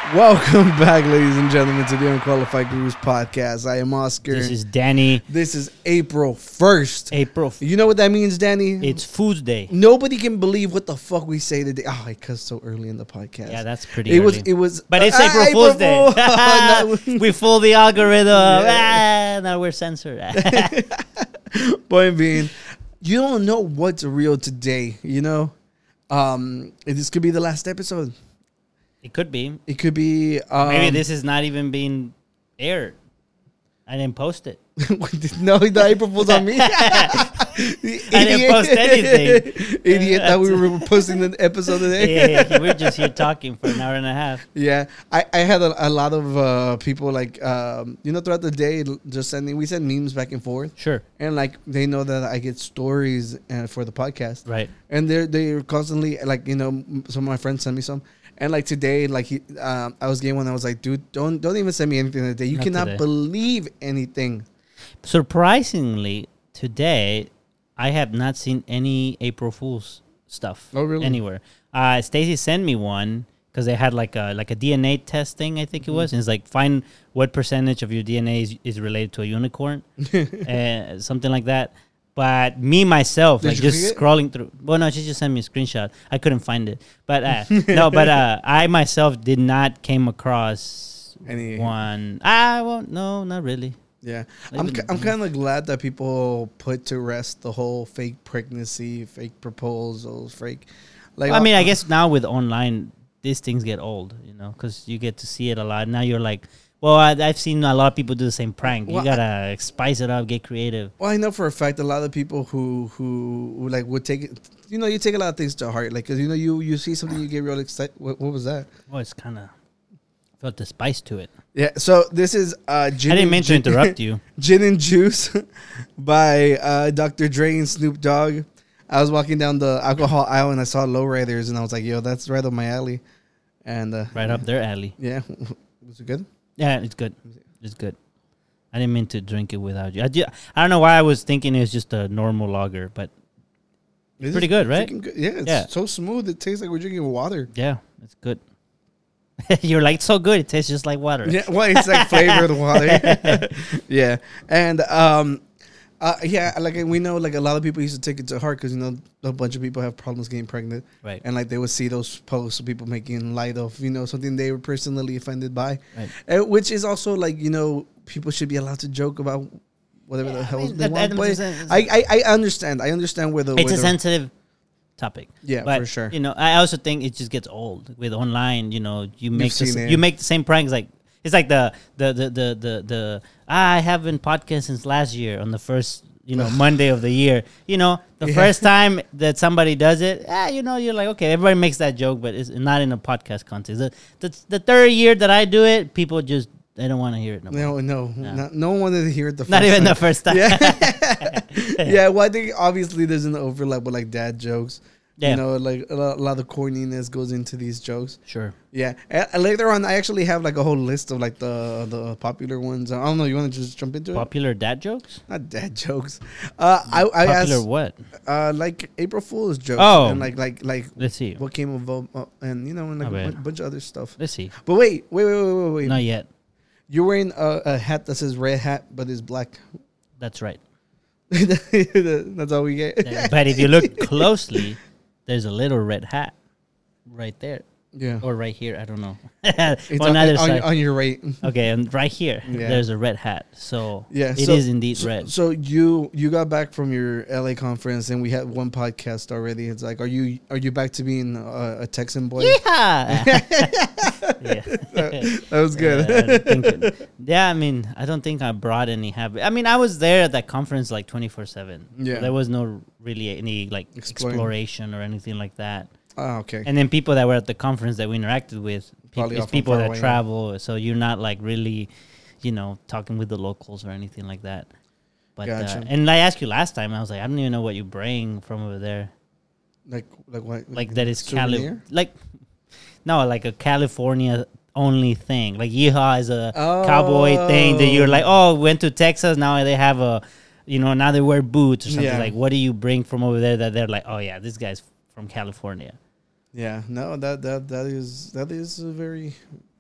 Welcome back, ladies and gentlemen, to the Unqualified Gurus podcast. I am Oscar. This is Danny. This is April 1st. You know what that means, Danny? It's Food's Day. Nobody can believe what the fuck we say today. Oh, I cussed so early in the podcast. Yeah, that's pretty early. It was. But it's April Fool's Day. No. We fooled the algorithm. Yeah. Now we're censored. Point being, you don't know what's real today, you know? This could be the last episode. It could be. It could be. Maybe this is not even being aired. I didn't post it. No, the April Fool's on me. I didn't post anything. Idiot thought we were posting the episode today. Yeah, we're just here talking for an hour and a half. Yeah, I had a lot of people like throughout the day just we send memes back and forth. Sure. And like they know that I get stories for the podcast. Right. And they're constantly like some of my friends send me some. And like today, like I was getting one. I was like, dude, don't even send me anything today. You cannot believe anything. Surprisingly, today I have not seen any April Fool's stuff. Oh, really? Anywhere. Stacy sent me one because they had like a DNA test thing. I think it was. And it's like find what percentage of your DNA is related to a unicorn, something like that. But me myself, like just scrolling through. Well, no, she just sent me a screenshot. I couldn't find it, but I myself did not came across one. No, not really. Yeah, I'm kind of glad that people put to rest the whole fake pregnancy, fake proposals, fake. Like, well, I mean, I guess now with online, these things get old, because you get to see it a lot. Now you're like. Well, I've seen a lot of people do the same prank. You gotta spice it up, get creative. Well, I know for a fact a lot of people who like would take it. You take a lot of things to heart, like because you see something, you get real excited. What was that? Well, it's kind of felt the spice to it. Yeah. So this is Gin. I didn't mean to interrupt you. Gin and Juice by Dr. Dre and Snoop Dogg. I was walking down the alcohol aisle and I saw Lowriders and I was like, "Yo, that's right up my alley." And right up their alley. Yeah. Was it good? Yeah, it's good. It's good. I didn't mean to drink it without you. I don't know why I was thinking it was just a normal lager, but it's pretty good, right? Good. Yeah, it's so smooth. It tastes like we're drinking water. Yeah, it's good. You're like, so good. It tastes just like water. Yeah, well, it's like flavored water. Yeah, and like we know, like a lot of people used to take it to heart because a bunch of people have problems getting pregnant, right? And like they would see those posts of people making light of something they were personally offended by, right? Which is also like people should be allowed to joke about whatever the hell they want. But I understand. I understand where the it's a sensitive topic. Yeah, but, for sure. I also think it just gets old with online. You make the same pranks like. It's like the I haven't podcast since last year on the first Monday of the year. The first time that somebody does it, you're like, okay, everybody makes that joke, but it's not in a podcast context. The third year that I do it, people just they don't want to hear it no more. No one wanted to hear it the first not even time. the first time. Yeah, well, I think obviously there's an overlap with like dad jokes. Yeah. Like a lot of corniness goes into these jokes. Sure. Yeah. And later on, I actually have like a whole list of like the popular ones. I don't know. You want to just jump into it? Popular dad jokes? Not dad jokes. I popular asked, what? Like April Fool's jokes. Oh. And like. Let's see. What came of and and like a bunch of other stuff. Let's see. But wait. Not yet. You're wearing a hat that says red hat, but it's black. That's right. That's all we get. But if you look closely. There's a little red hat right there. Yeah. Or right here. I don't know. It's on your right. Okay, and right here, there's a red hat. So it is indeed red. So you got back from your LA conference, and we had one podcast already. It's like, are you back to being a Texan boy? Yeah. That was good. I mean, I don't think I brought any habit. I mean, I was there at that conference like 24/7. Yeah. So there was no really any like exploration or anything like that. Oh, okay. And then people that were at the conference that we interacted with, people that travel. So you're not like really, talking with the locals or anything like that. But gotcha. And I asked you last time, I was like, I don't even know what you bring from over there. Like what? Like that is like a California only thing. Like yeehaw is a cowboy thing that you're like, went to Texas, now they have a, now they wear boots or something. Yeah. Like, what do you bring from over there that they're like, oh yeah, this guy's from California? Yeah, no, that is a very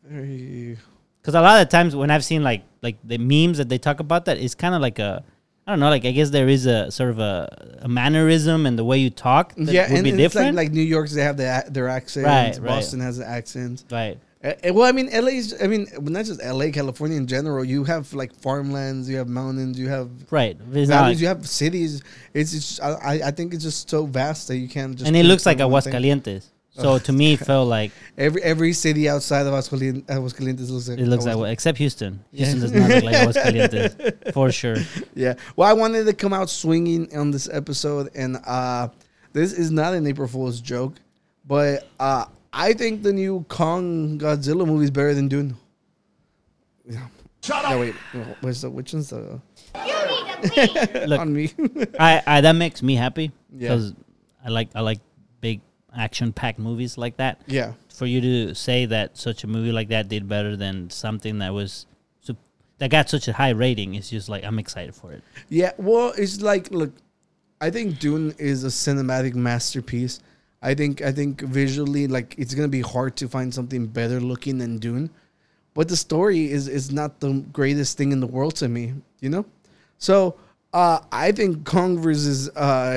Very. Because a lot of times when I've seen like the memes that they talk about that, it's kind of like a, I don't know, like I guess there is a sort of a mannerism and the way you talk that Yeah, would and be it's different. like New York's, they have their accents. Right, right. Boston has an accent. Right. Well, I mean, LA's. I mean, not just LA, California in general. You have like farmlands, you have mountains, you have Right. It's not valleys, like- you have cities. It's just, I think it's just so vast that you can't just. and it looks like pinpoint one thing. Aguascalientes. So to me, it felt like Every city outside of Aguascalientes looks like. it looks like except Houston. Houston does not look like Aguascalientes for sure. Yeah. Well, I wanted to come out swinging on this episode, and this is not an April Fool's joke, but I think the new Kong Godzilla movie is better than Dune. Yeah. Shut up. Wait. Which one's the Look, on me? I that makes me happy Yeah. because I like big action-packed movies like that. Yeah. For you to say that such a movie like that did better than something that was that got such a high rating, it's just like I'm excited for it. Yeah. Well, it's like, look, I think Dune is a cinematic masterpiece. I think visually, like, it's gonna be hard to find something better looking than Dune, but the story is not the greatest thing in the world to me, you know. So I think Kong versus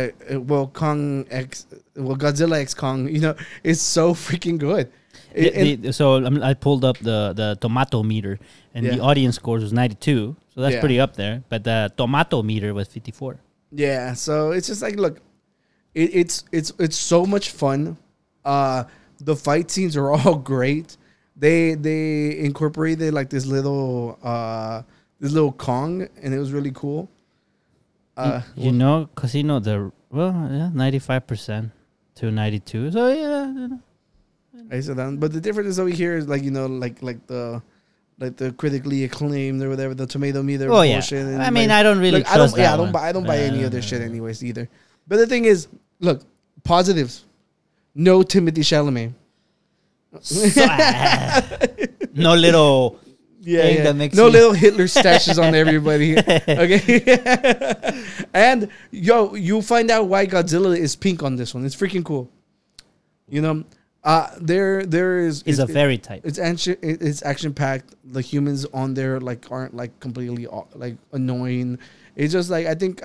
Godzilla X Kong, you know, is so freaking good. I pulled up the tomato meter, and the Yeah. audience scores was 92, so that's Yeah. pretty up there. But the tomato meter was 54. Yeah, so it's just like, look, it's so much fun. The fight scenes are all great. They incorporated like this little Kong, and it was really cool. You know, Casino, 95% to 92. So yeah, you know. I said that, but the difference is over here is like, you know, like the critically acclaimed or whatever, the tomato meter. Oh yeah, bullshit, and I mean, like, I don't really look, trust that I one. don't buy any other shit anyways either. But the thing is, look, positives. No Timothy Chalamet. No little thing that makes no you- little Hitler stashes on everybody. Okay, and you find out why Godzilla is pink on this one. It's freaking cool. You know, there is. Is a fairy type. It's action packed. The humans on there like aren't like completely like annoying. It's just like I think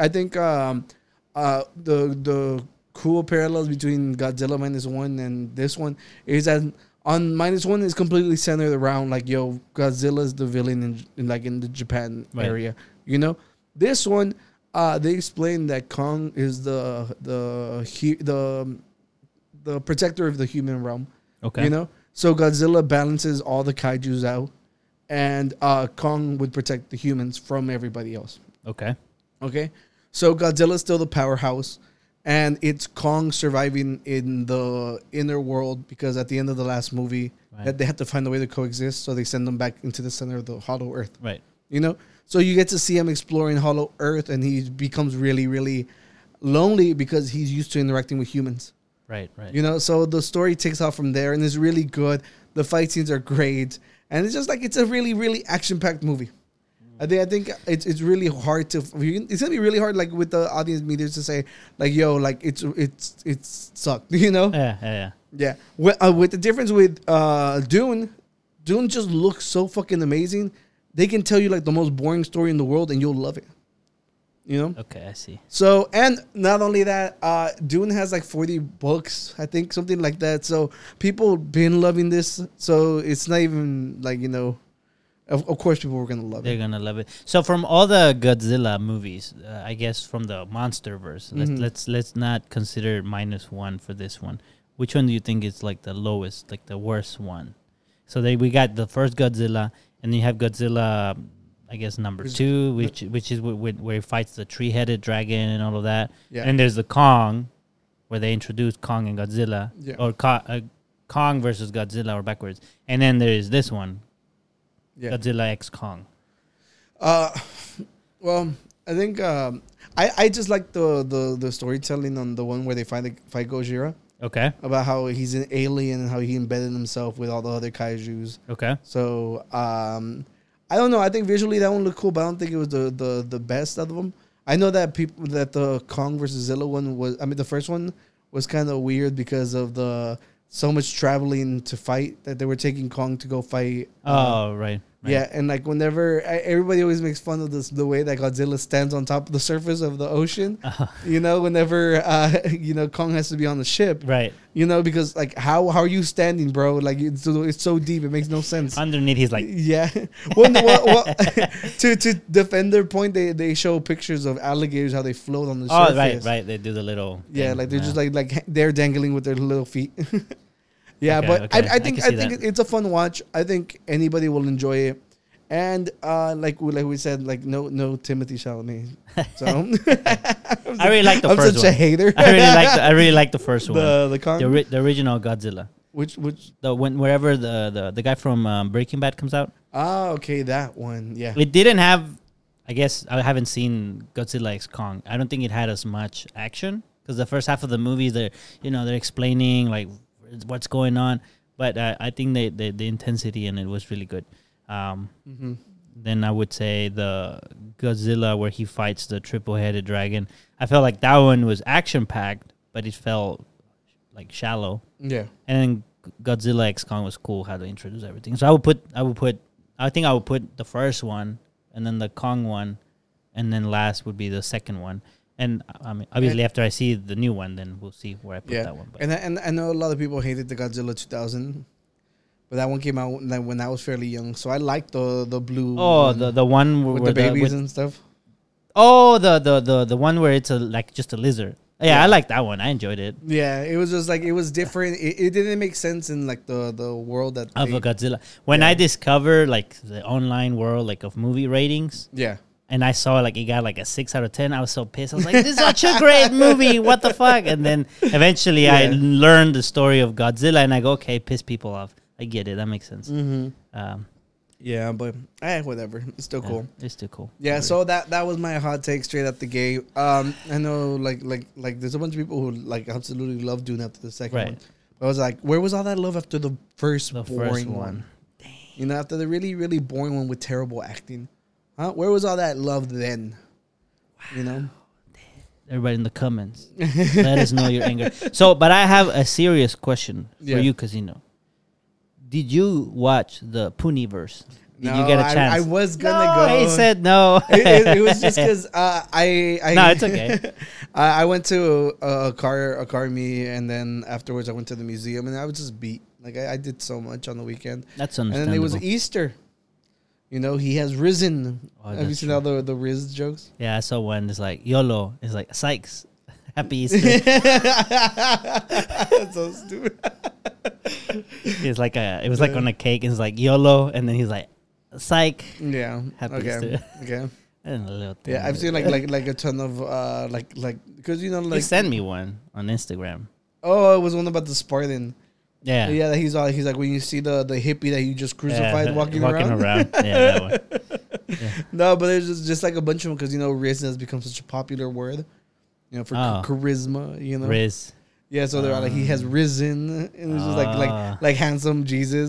the cool parallels between Godzilla -1 and this one is that on -1 is completely centered around like, yo, Godzilla's the villain in the Japan area. You know, this one they explain that Kong is the protector of the human realm. Okay. You know, so Godzilla balances all the kaijus out, and Kong would protect the humans from everybody else. Okay. Okay, so Godzilla's still the powerhouse, and it's Kong surviving in the inner world because at the end of the last movie, that they had to find a way to coexist, so they send them back into the center of the Hollow Earth. Right. You know, so you get to see him exploring Hollow Earth, and he becomes really, really lonely because he's used to interacting with humans. Right. Right. You know, so the story takes off from there, and it's really good. The fight scenes are great, and it's just like it's a really, really action-packed movie. I think it's really hard to. It's gonna be really hard, like with the audience meters, to say like, yo, like it's sucked. You know? Yeah. With the difference with Dune just looks so fucking amazing. They can tell you like the most boring story in the world, and you'll love it. You know? Okay, I see. So, and not only that, Dune has like 40 books, I think, something like that. So people been loving this. So it's not even like, you know, of course people were gonna love They're it. gonna love it. So from all the Godzilla movies, I guess from the MonsterVerse, let's not consider -1 for this one. Which one do you think is like the lowest, like the worst one? So we got the first Godzilla, and then you have Godzilla, I guess number 2, which is where he fights the tree-headed dragon and all of that. Yeah. And there's the Kong, where they introduced Kong and Godzilla, or Kong versus Godzilla, or backwards. And then there's this one, Godzilla X Kong. Well, I think I just like the storytelling on the one where they fight Gojira. Okay. About how he's an alien and how he embedded himself with all the other kaijus. Okay. So I don't know. I think visually that one looked cool, but I don't think it was the best out of them. I know that the Kong versus Zilla one was. I mean, the first one was kind of weird because of the so much traveling to fight that they were taking Kong to go fight. Oh, right. Yeah, and like whenever everybody always makes fun of this, the way that Godzilla stands on top of the surface of the ocean. You know, whenever Kong has to be on the ship. Right. You know, because like how are you standing, bro? Like it's so deep, it makes no sense. Underneath, he's like, Yeah. Well, to defend their point, they show pictures of alligators how they float on the surface. right. They do the little. Yeah, thing. like they're just like they're dangling with their little feet. Yeah, Okay, but okay. I think I can see it's a fun watch. I think anybody will enjoy it. And like we said, like no Timothy Chalamet. So I really like the I'm first such one. a hater. I really like the first one. the Kong. The original Godzilla. Which Wherever the guy from Breaking Bad comes out. okay, that one. Yeah. It didn't have. I guess I haven't seen Godzilla X Kong. I don't think it had as much action because the first half of the movie they're explaining like what's going on, but I think the intensity in it was really good. Then I would say the Godzilla where he fights the triple-headed dragon. I felt like that one was action-packed, but it felt like shallow. Yeah. And then Godzilla X Kong was cool how to introduce everything. So I would put the first one, and then the Kong one, and then last would be the second one. And I mean, obviously, after I see the new one, then we'll see where I put that one. But. And I know a lot of people hated the Godzilla 2000, but that one came out when I was fairly young, so I liked the blue. Oh, the one with where the babies and stuff. Oh, the one where it's just a lizard. Yeah, I like that one. I enjoyed it. Yeah, it was just like it was different. It didn't make sense in like the world that of a Godzilla. When I discovered like the online world like of movie ratings. Yeah. And I saw like it got like a 6 out of 10. I was so pissed. I was like, "This is such a great movie. What the fuck?" And then eventually I learned the story of Godzilla, and I go, "Okay, piss people off. I get it. That makes sense." Yeah, but whatever. It's still cool. It's still cool. Yeah. So that was my hot take straight out the gate. I know like there's a bunch of people who like absolutely love Dune after the second one. But I was like, where was all that love after the first boring one? Dang. You know, after the really really boring one with terrible acting. Huh? Where was all that love then? Wow. You know? Everybody in the comments, let us know your anger. So, but I have a serious question for you, Casino. Did you watch the Puniverse? Did you get a chance? I was gonna go. He said no. It was just because I no, it's okay. I went to a car meet, and then afterwards I went to the museum, and I was just beat. Like I did so much on the weekend. That's understandable. And then it was Easter. You know, he has risen. Oh, have you seen all the Riz jokes? Yeah, I saw one. It's like YOLO. It's like Sykes. Happy Easter. That's so stupid. It's like it was like on a cake. It's like YOLO, and then he's like, "Psych." Yeah. Happy okay. Easter. Okay. And a little thing. Yeah, I've seen like a ton of like because you know like he sent me one on Instagram. Oh, it was one about the Spartan. Yeah. Yeah, he's like when you see the hippie that you just crucified walking around. Yeah, that one. Yeah. No, but there's just like a bunch of them because you know Riz has become such a popular word. You know, for charisma. You know, Riz. Yeah, so they're like he has risen, and it's just like handsome Jesus.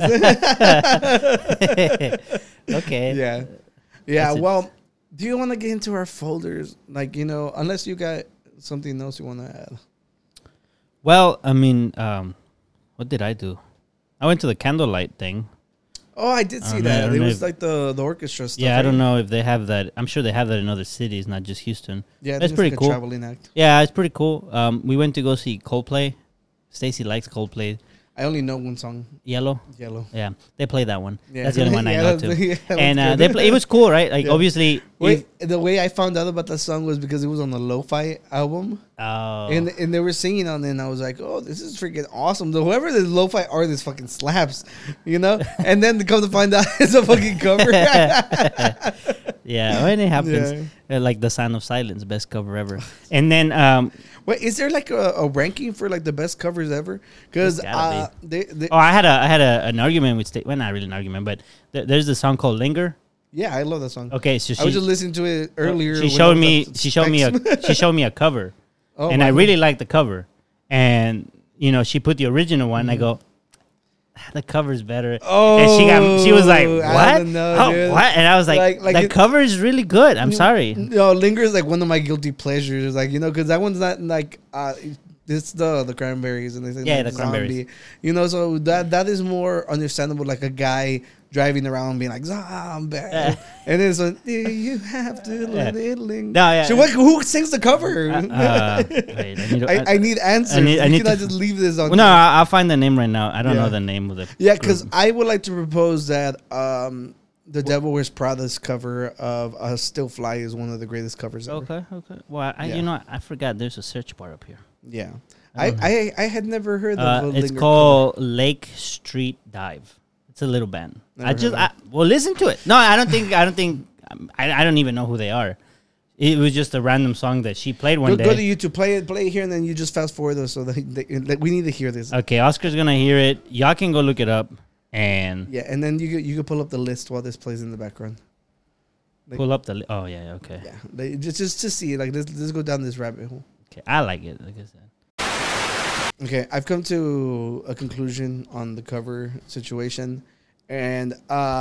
Okay. Yeah. Yeah. Well, do you want to get into our folders? Like, you know, unless you got something else you want to add. Well, I mean, what did I do? I went to the candlelight thing. Oh, I did see that. It was like the orchestra stuff. Yeah, I don't know if they have that. I'm sure they have that in other cities, not just Houston. Yeah, that's pretty cool. Traveling act. Yeah, it's pretty cool. We went to go see Coldplay. Stacy likes Coldplay. I only know one song. Yellow. Yeah, they play that one. Yeah. That's the only one I know too. Yeah, and they play. It was cool, right? Like obviously. The way I found out about that song was because it was on the Lo-Fi album. Oh. And they were singing on it, and I was like, oh, this is freaking awesome. Whoever the Lo-Fi artist fucking slaps, you know? And then to come to find out it's a fucking cover. Yeah, when it happens. Yeah. Like The Sound of Silence, best cover ever. And then... Wait, is there like a ranking for like the best covers ever? Because I had an argument with Well, not really an argument, but there's a song called Linger. Yeah, I love that song. Okay, so I was just listening to it earlier. She showed me a cover, and I really liked the cover. And you know, she put the original one. I go, the cover's better. Oh, and she was like, "What? I don't know, what?" And I was like the cover is really good. I'm sorry. No, Linger is like one of my guilty pleasures. Like, you know, because that one's not like it's the Cranberries, and they say Yeah, like, the Cranberries. zombie. You know, so that is more understandable. Like a guy driving around being like zombie, and it's like, "Do you have to let it linger?" No, yeah. So who sings the cover? Wait, I need answers. I need you cannot to- just leave this on. Well, no, I'll find the name right now. I don't Yeah. know the name of the. Yeah, because I would like to propose that the Devil Wears Prada's cover of "Still Fly" is one of the greatest covers ever. Okay. Well, Yeah. I forgot. There's a search bar up here. Yeah, I I had never heard of. It's called Lake Street Dive. It's a little band. Never heard Well, listen to it. No, I don't think. I don't even know who they are. It was just a random song that she played one day. Go to YouTube, play it here, and then you just fast forward so that we need to hear this. Okay, Oscar's gonna hear it. Y'all can go look it up and Yeah, and then you can pull up the list while this plays in the background. pull up the. Oh yeah, okay. Yeah, just to see like let's go down this rabbit hole. Okay, I like it. Like I said. Okay, I've come to a conclusion on the cover situation, and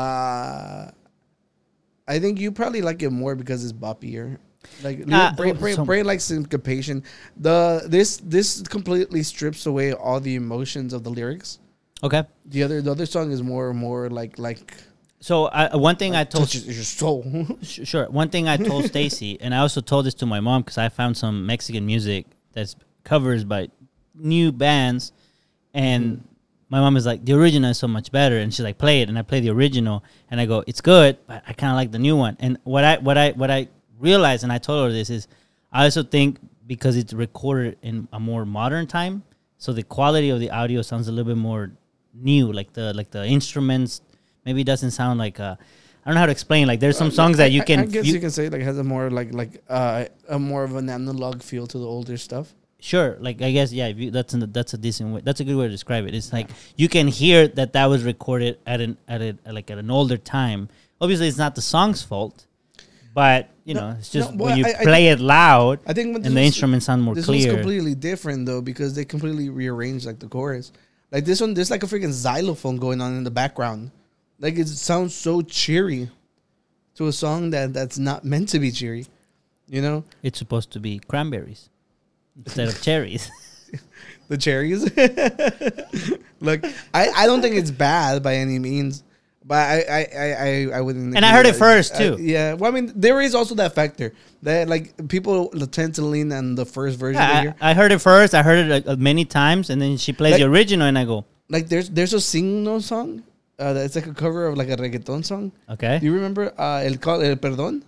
I think you probably like it more because it's boppier. Like Bray likes syncopation. This completely strips away all the emotions of the lyrics. Okay. The other song is more like So one thing I told touches your soul. Sure. One thing I told Stacy, and I also told this to my mom because I found some Mexican music that's covers by new bands, and my mom is like, the original is so much better, and she's like, play it, and I play the original, and I go, it's good, but I kind of like the new one. And what I realized, and I told her this, is I also think because it's recorded in a more modern time, so the quality of the audio sounds a little bit more new, like the instruments maybe doesn't sound like I don't know how to explain. Like there's some songs that you can. I guess you can say like has a more a more of an analog feel to the older stuff. Sure, like I guess yeah. If you, that's a decent way. That's a good way to describe it. It's like you can hear that was recorded at an older time. Obviously, it's not the song's fault, but you know, it's just when you play it loud. I think and the instruments sound more this clear. This one's completely different though because they completely rearranged like the chorus. Like this one, there's like a freaking xylophone going on in the background. Like it sounds so cheery to a song that's not meant to be cheery. You know, it's supposed to be cranberries instead of cherries. The cherries. Look, I don't think it's bad by any means, but I wouldn't. And I heard it first too. Yeah, well, I mean, there is also that factor that like people tend to lean on the first version. Yeah, I heard it first. I heard it many times, and then she plays the original, and I go, like, there's a Signo song. It's like a cover of like a reggaeton song. Okay. Do you remember El Perdón?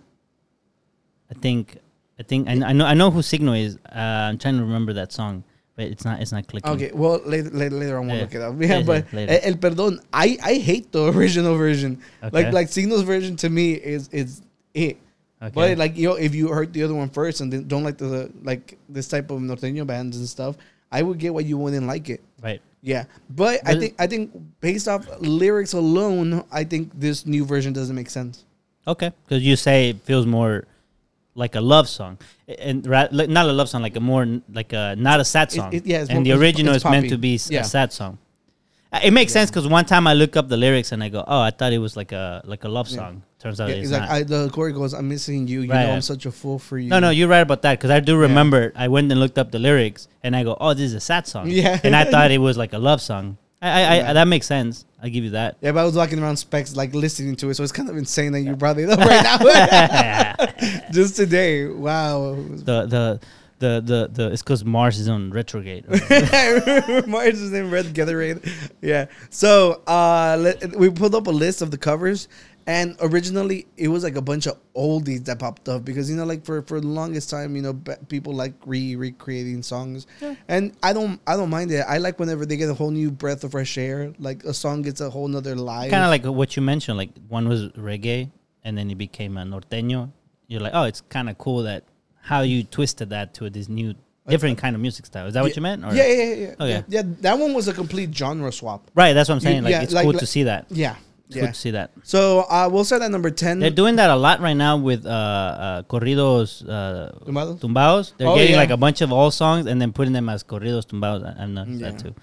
I know who Signo is. I'm trying to remember that song, but it's not clicking. Okay, well later on we'll look it up. Yeah, but later. El Perdón, I hate the original version. Okay. Like Signo's version to me is it. Okay. But like if you heard the other one first and then don't like this type of norteño bands and stuff, I would get why you wouldn't like it. Right. Yeah, but I think based off lyrics alone, I think this new version doesn't make sense. Okay, because you say it feels more like a love song, and not a love song, like a more like a not a sad song. And the original is meant to be a sad song. It makes sense because one time I look up the lyrics and I go, "Oh, I thought it was like a love song." Turns out it's not. Like the chorus goes, "I'm missing you. You know I'm such a fool for you." No, you're right about that because I do remember. I went and looked up the lyrics and I go, "Oh, this is a sad song." Yeah, and I thought it was like a love song. I that makes sense. I give you that. Yeah, but I was walking around Specs like listening to it, so it's kind of insane that you brought it up right now. Just today, wow. The it's because Mars is on retrograde. Mars is in retrograde. Yeah. So we pulled up a list of the covers, and originally it was like a bunch of oldies that popped up because like for the longest time people like recreating songs, and I don't mind it. I like whenever they get a whole new breath of fresh air, like a song gets a whole nother life. Kind of like what you mentioned, like one was reggae and then it became a norteño. You're like, oh, it's kind of cool that how you twisted that to this new different kind of music style. Is that what you meant? Or? Yeah. Okay. Yeah, that one was a complete genre swap. Right, that's what I'm saying. It's cool to see that. Yeah. It's good to see that. So we'll start at number 10. They're doing that a lot right now with corridos Tumbados? tumbados. They're getting like a bunch of old songs and then putting them as corridos tumbados. I've noticed that too.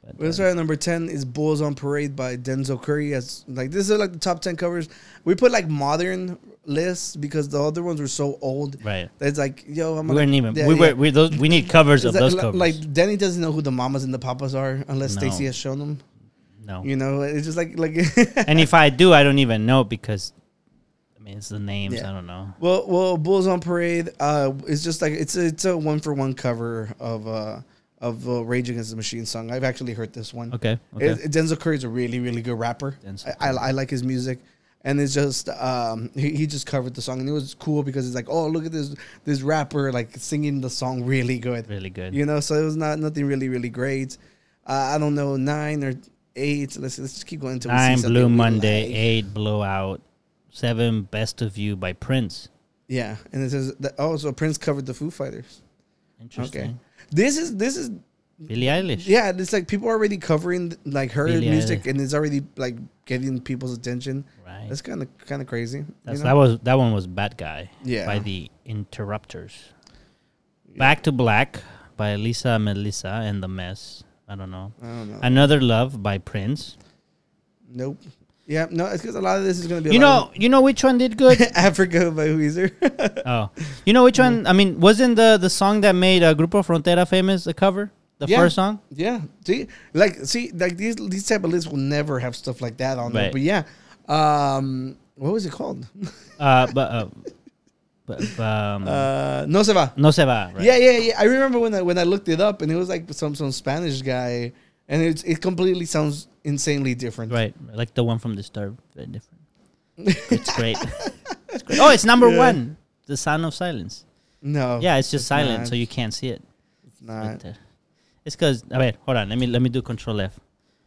But, Let's start at number 10 is Bulls on Parade by Denzel Curry. As like this is like the top 10 covers. We put like modern lists because the other ones were so old. right. That's like, yo, We weren't even. We need covers of It's those like, covers. like Danny doesn't know who the mamas and the papas are unless No. Stacey has shown them. no. You know, it's just like And if I do, I don't even know because, I mean, it's the names. Yeah. I don't know. well, Bulls on Parade. It's just like it's a 1-for-1 cover of Rage Against the Machine song. I've actually heard this one. Okay. Denzel Curry is a really, really good rapper. Denzel I like his music, and it's just he just covered the song, and it was cool because it's like, oh, look at this rapper like singing the song really good, Really good. you know. So it was nothing really, really great. I don't know, 9 or 8. Let's just keep going until we see 9 something Blue we Monday, like. 8 Blowout, 7 Best of You by Prince. Yeah, and it says that, oh, so Prince covered the Foo Fighters. Interesting. This is Billie Eilish. yeah. It's like people are already covering like her Billie music, Eilish. and it's already like getting people's attention. Right. That's kind of crazy. That's, you know? that one was Bad Guy. Yeah. By the Interrupters. Back to Black by Lisa Melissa and The Mess. I don't know. I don't know. Another Love by Prince. Nope. Yeah, no, it's because a lot of this is gonna be. You know which one did good? Africa by Weezer. Oh, you know which one? I mean, wasn't the song that made Grupo Frontera famous a cover? The Yeah. first song. Yeah, see, like these type of lists will never have stuff like that on there. Right. But yeah, what was it called? No se va. No se va. Right? Yeah. I remember when I looked it up, and it was like some Spanish guy, and it completely sounds insanely different. Right, like the one from Disturbed. Very different. It's great. It's great. Oh, it's number 1. The Sound of Silence. No. Yeah, it's just silent, not. so you can't see it. It's not. Right there. It's because. Wait, hold on. Let me do Control F.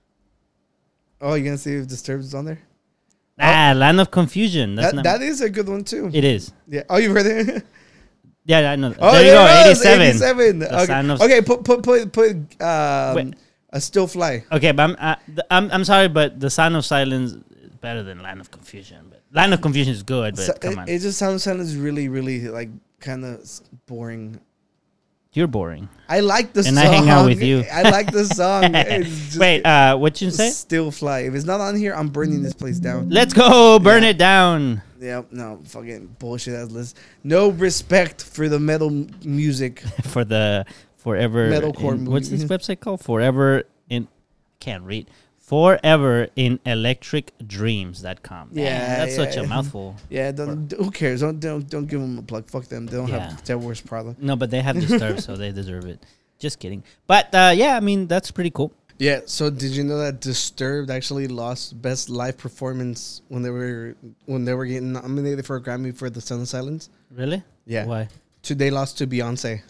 Oh, you gonna see if Disturbed is on there? Land of Confusion. That's not. That is a good one too. It is. Yeah. Oh, you've heard it. Yeah, I know. Oh, There you go. it is, 87. 87. The Okay. Sound of- Okay. Put Wait. a Still Fly. Okay, but I'm sorry, but The Sound of Silence is better than Land of Confusion. But Land of Confusion is good, but So come on. it just sounds really, really like kind of boring. You're boring. I like the And song. I hang out with you. I like the song. It's just- Wait, what you say? Still Fly. If it's not on here, I'm burning this place down. Let's go, burn it down. Yeah, no, fucking bullshit ass list. No respect for the metal music. For the Forever Metalcore in, what's this movie. website called? Forever in can't read. Forever in electricdreams.com. Yeah, That's such yeah. a mouthful. Yeah, who cares? Don't give them a plug. Fuck them. They don't Yeah. have their worst problem. No, but they have Disturbed, so they deserve it. Just kidding. But yeah, I mean that's pretty cool. Yeah. So did you know that Disturbed actually lost best live performance when they were getting nominated for a Grammy for The Sound of Silence? Really? Yeah. Why? They lost to Beyonce.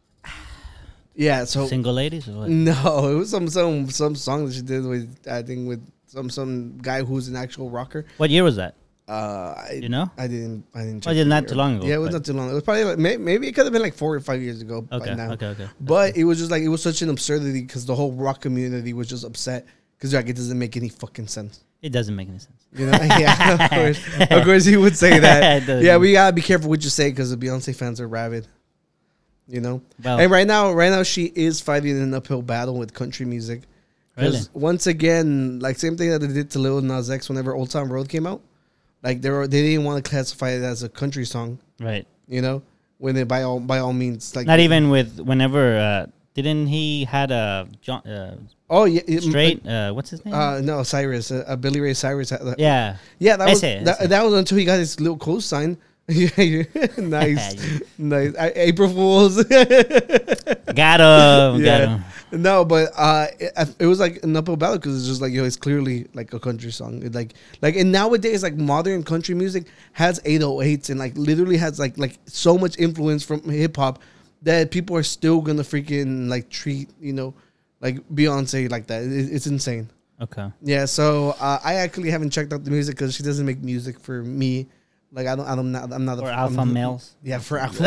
Yeah. So Single ladies or what? no, it was some song that she did with I think with some guy who's an actual rocker. What year was that? You know? I didn't. Well, check yeah, the not year. too long ago, Yeah, it was but- not too long. It was probably like maybe it could have been like 4 or 5 years ago. Okay, by now. okay. But it was just like it was such an absurdity because the whole rock community was just upset because like it doesn't make any fucking sense. It doesn't make any sense. You know? Yeah, of course he would say that. It doesn't. Yeah, we gotta be careful what you say because the Beyonce fans are rabid. You know, Well, and right now she is fighting an uphill battle with country music. really? Because once again, like same thing that they did to Lil Nas X whenever Old Town Road came out, like they didn't want to classify it as a country song. Right. You know, when they by all means like Not even with whenever didn't he had a John oh yeah straight what's his name? no Cyrus Billy Ray Cyrus had that. Yeah. Yeah, that was Ese. that was until he got his little cosign. Yeah, nice. April Fools. Got him. Yeah. Got him. No, but it was like an uphill battle because it's just like it's clearly like a country song. It like and nowadays like modern country music has 808s and like literally has like so much influence from hip hop that people are still gonna freaking like treat like Beyonce like that. It's insane. Okay. Yeah, so I actually haven't checked out the music because she doesn't make music for me. Like I'm not Or alpha males. Yeah, for alpha.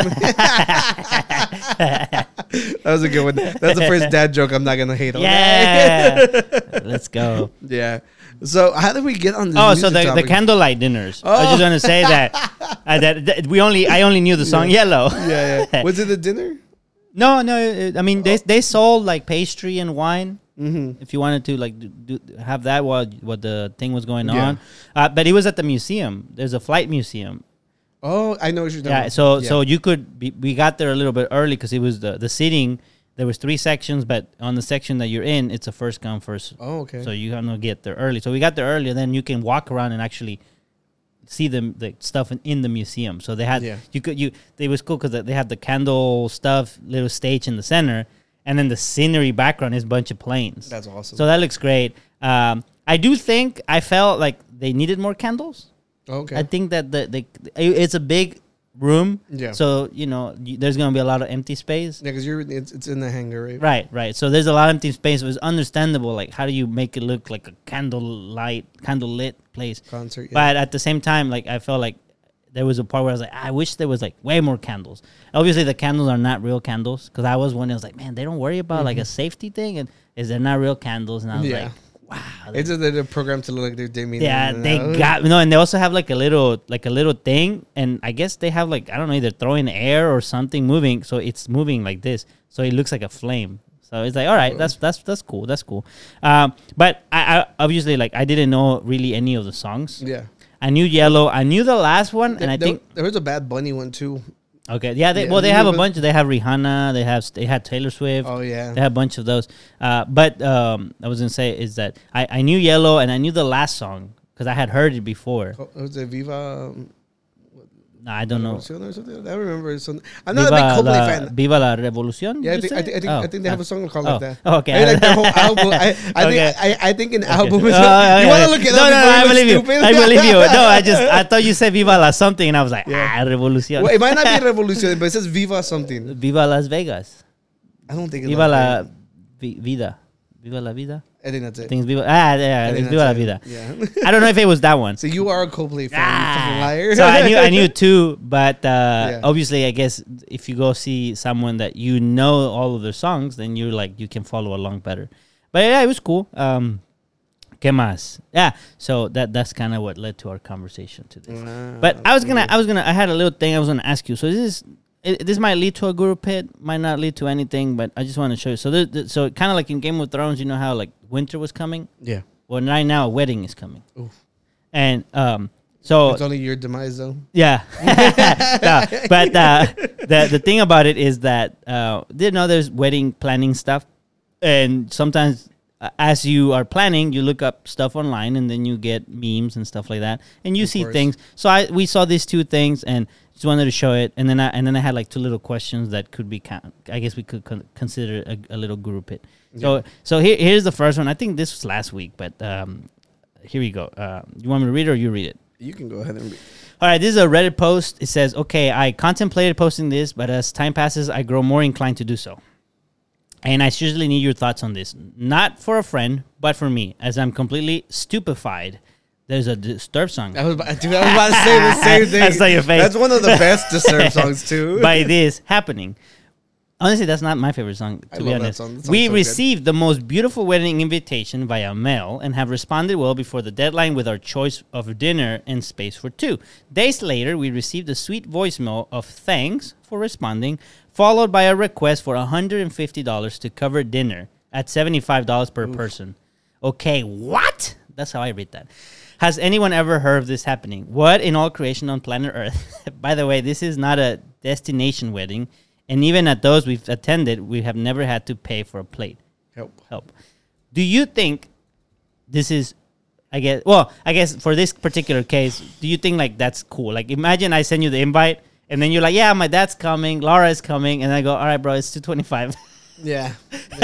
That was a good one. That's the first dad joke I'm not gonna hate on. Yeah. Let's go. Yeah. So how did we get on this? Oh, so music the topic? candlelight dinners. I was just gonna say that that I only knew the song Yellow. Yeah. Was it a dinner? No. I mean they sold like pastry and wine. if you wanted to like have that while the thing was going Yeah. on. But it was at the museum. There's a flight museum. Oh, I know what you're talking Yeah, about. so you could we got there a little bit early because it was the seating. There was 3 sections, but on the section that you're in, it's a first come first. Oh, okay. So you have to get there early. So we got there early, and then you can walk around and actually see the stuff in the museum. So they had it was cool because they had the candle stuff, little stage in the center, and then the scenery background is a bunch of planes. That's awesome. So that looks great. I do think I felt like they needed more candles. Okay. I think that it's a big room. Yeah. So, there's going to be a lot of empty space. Yeah, because it's in the hangar, right? Right. So there's a lot of empty space. It was understandable. Like, how do you make it look like a candlelit place? Concert. Yeah. But at the same time, like, I felt like there was a part where I was like, I wish there was like way more candles. Obviously, the candles are not real candles because I was one that was like, man, they don't worry about like a safety thing, and they're not real candles. And I was like, wow, it's a program to look like they're dimming. yeah, they got and they also have like a little thing, and I guess they have like, I don't know, either throwing air or something moving, so it's moving like this, so it looks like a flame. So it's like, all right, that's cool, that's cool. But I obviously, like, I didn't know really any of the songs. Yeah, I knew Yellow, I knew the last one, and I think there was a Bad Bunny one too. Okay, yeah. They have a bunch. They have Rihanna. They had Taylor Swift. Oh yeah, they have a bunch of those. But I was gonna say is that I knew Yellow and I knew the last song because I had heard it before. Was it Viva? No, I don't know. Or something? I remember something. I'm not a big Coldplay fan. Viva la Revolución. Yeah, I think they have a song called like that. Okay. I mean, like their whole album. I think an album is. You okay. want to look it up? No, I believe you. Stupid? I believe you. No, I thought you said Viva la something, and I was like, Revolución. Well, it might not be Revolución, but it says Viva something. Viva Las Vegas. I don't think it's Viva la Vida. Viva la Vida. I think that's it. I think it's Viva. It's Viva la Vida. Yeah. I don't know if it was that one. So you are a Coldplay fan, you fucking liar. So I knew 2, but obviously, I guess if you go see someone that you know all of their songs, then you can follow along better. But yeah, it was cool. ¿Qué más? Yeah, so that's kind of what led to our conversation today. But I had a little thing I was gonna ask you. So this might lead to a guru pit, might not lead to anything, but I just want to show you. So so kind of like in Game of Thrones, you know how like winter was coming? Yeah. Well, right now a wedding is coming. Oof. And so it's only your demise though. Yeah. No, but the thing about it is that there's wedding planning stuff, and sometimes as you are planning, you look up stuff online, and then you get memes and stuff like that, and you see things. So we saw these 2 things, and just wanted to show it, and then I had like 2 little questions that could be I guess we could consider a little guru pit. Yeah. So here's the first one. I think this was last week, but here we go. You want me to read it or you read it? You can go ahead and read. All right, this is a Reddit post. It says, okay, I contemplated posting this, but as time passes, I grow more inclined to do so. And I seriously need your thoughts on this. Not for a friend, but for me, as I'm completely stupefied. There's a Disturbed song. I was about to say the same thing. That's not your face. That's one of the best Disturbed songs, too. By this happening. Honestly, that's not my favorite song, to be honest. We received the most beautiful wedding invitation via mail and have responded well before the deadline with our choice of dinner and space for 2. Days later, we received a sweet voicemail of thanks for responding, followed by a request for $150 to cover dinner at $75 per person. Okay, what? That's how I read that. Has anyone ever heard of this happening? What in all creation on planet Earth? By the way, this is not a destination wedding. And even at those we've attended, we have never had to pay for a plate. Help. Do you think this is, I guess for this particular case, do you think like that's cool? Like imagine I send you the invite and then you're like, yeah, my dad's coming, Laura is coming. And I go, all right, bro, it's $225. Yeah.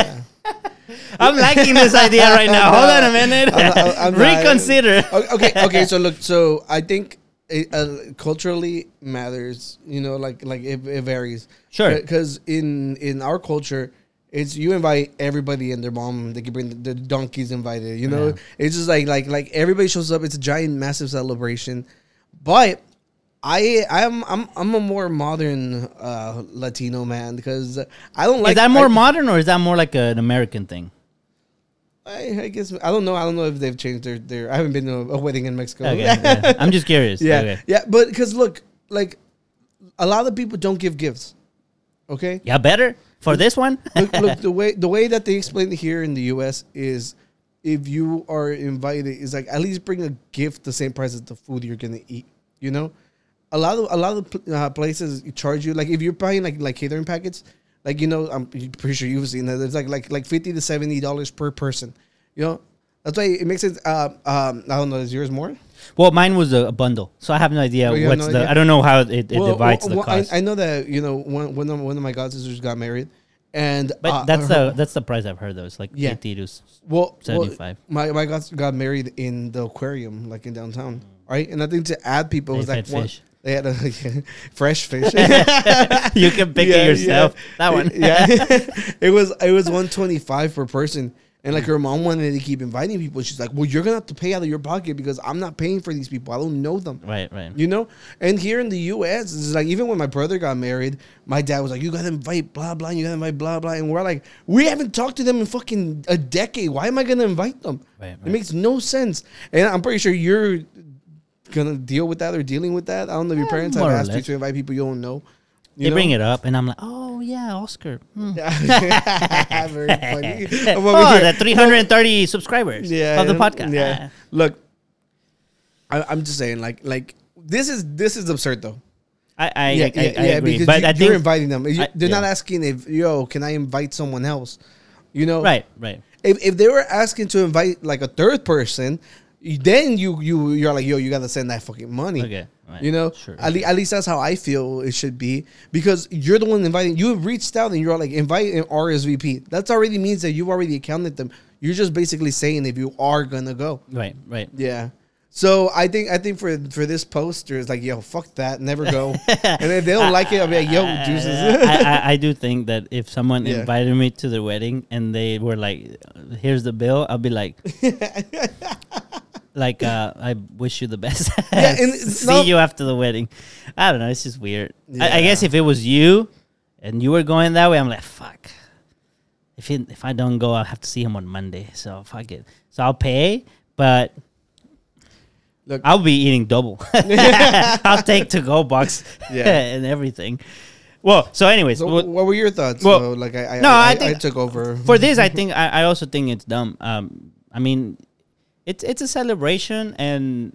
I'm liking this idea right now. Hold on a minute. I'm reconsider. Okay. So I think it culturally matters. You know, like it varies. Sure. Because in our culture, it's you invite everybody and their mom. They can bring the donkeys invited. You know, it's just like everybody shows up. It's a giant, massive celebration. But I'm a more modern Latino man because I don't like. Is that more modern or is that more like an American thing? I guess I don't know. I don't know if they've changed their. I haven't been to a wedding in Mexico. Okay, yeah. I'm just curious. Yeah, okay. Yeah. But because look, like a lot of people don't give gifts. Okay. Yeah, better. For this one? Look, the way that they explain it here in the U.S. is if you are invited, is like at least bring a gift the same price as the food you're gonna eat. You know, a lot of places charge you, like if you're buying like catering packets, like, you know, I'm pretty sure you've seen that. It's like $50 to $70 per person. You know, that's why it makes it. I don't know. Is yours more? Well, mine was a bundle, so I have no idea what's the. I don't know how it divides the cost. I know that, you know, one of my god sisters got married, and but that's the price I've heard though. It's like 50 to 75. My god got married in the aquarium, like in downtown, right? And I think to add people was like fish. They had a fresh fish. You can pick it yourself. That one. Yeah, it was $125 per person. And like her mom wanted to keep inviting people. She's like, well, you're going to have to pay out of your pocket because I'm not paying for these people. I don't know them. Right. You know? And here in the U.S., it's like, even when my brother got married, my dad was like, you got to invite blah, blah. You got to invite blah, blah. And we're like, we haven't talked to them in fucking a decade. Why am I going to invite them? Right. It makes no sense. And I'm pretty sure you're going to deal with that or dealing with that. I don't know if your parents have asked you to invite people you don't know. They bring it up, and I'm like, oh, yeah, Oscar. Very funny. The 330 subscribers of the podcast. Yeah. Look, I'm just saying, like this is absurd, though. I agree. Because but I think you're inviting them. They're not asking if, can I invite someone else? You know? Right. If they were asking to invite, like, a third person, then you're like, you got to send that fucking money. Okay. Right. You know, sure. At least that's how I feel it should be, because you're the one inviting. You have reached out and you're like, invite an RSVP. That already means that you've already accounted them. You're just basically saying if you are gonna go. Right. Yeah. So I think for this poster, it's like, yo, fuck that, never go. And if they don't like it, I'll be like, yo, deuces. I do think that if someone invited me to their wedding and they were like, here's the bill, I'll be like. Like, I wish you the best. Yeah, and see you after the wedding. I don't know. It's just weird. Yeah. I guess if it was you and you were going that way, I'm like, fuck. If I don't go, I'll have to see him on Monday. So fuck it. So I'll pay, but look, I'll be eating double. I'll take to-go box and everything. Well, so anyways. So what were your thoughts? Well, so, like, I took over. For this, I think, I also think it's dumb. I mean... It's a celebration, and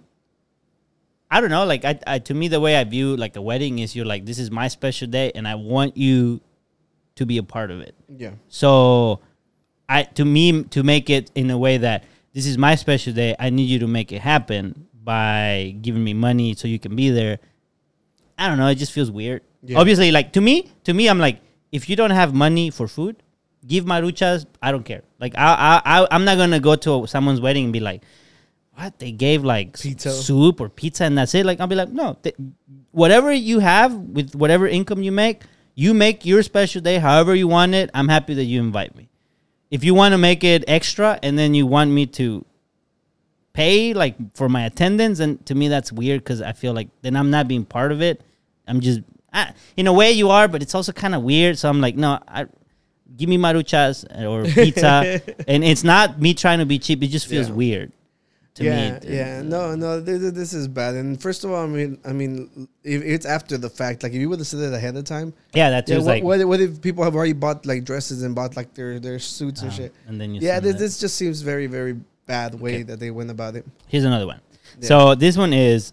I don't know, like I to me, the way I view like a wedding is, you're like, this is my special day and I want you to be a part of it. Yeah. So to make it in a way that this is my special day, I need you to make it happen by giving me money so you can be there. I don't know, it just feels weird. Yeah. Obviously, like to me, I'm like, if you don't have money for food, give maruchas, I don't care. Like, I'm not going to go to someone's wedding and be like, what? They gave, like, pizza. Soup or pizza and that's it? Like, I'll be like, no. Whatever you have with whatever income you make your special day however you want it. I'm happy that you invite me. If you want to make it extra and then you want me to pay, like, for my attendance, and to me that's weird, because I feel like then I'm not being part of it. I'm just... in a way you are, but it's also kind of weird. So I'm like, no, give me maruchas or pizza. And it's not me trying to be cheap. It just feels weird to me. Yeah. No, this is bad. And first of all, I mean, if it's after the fact, like if you would have said it ahead of time. Yeah, that's like. What if people have already bought like dresses and bought like their suits and shit? And then this just seems very, very bad way that they went about it. Here's another one. Yeah. So this one is...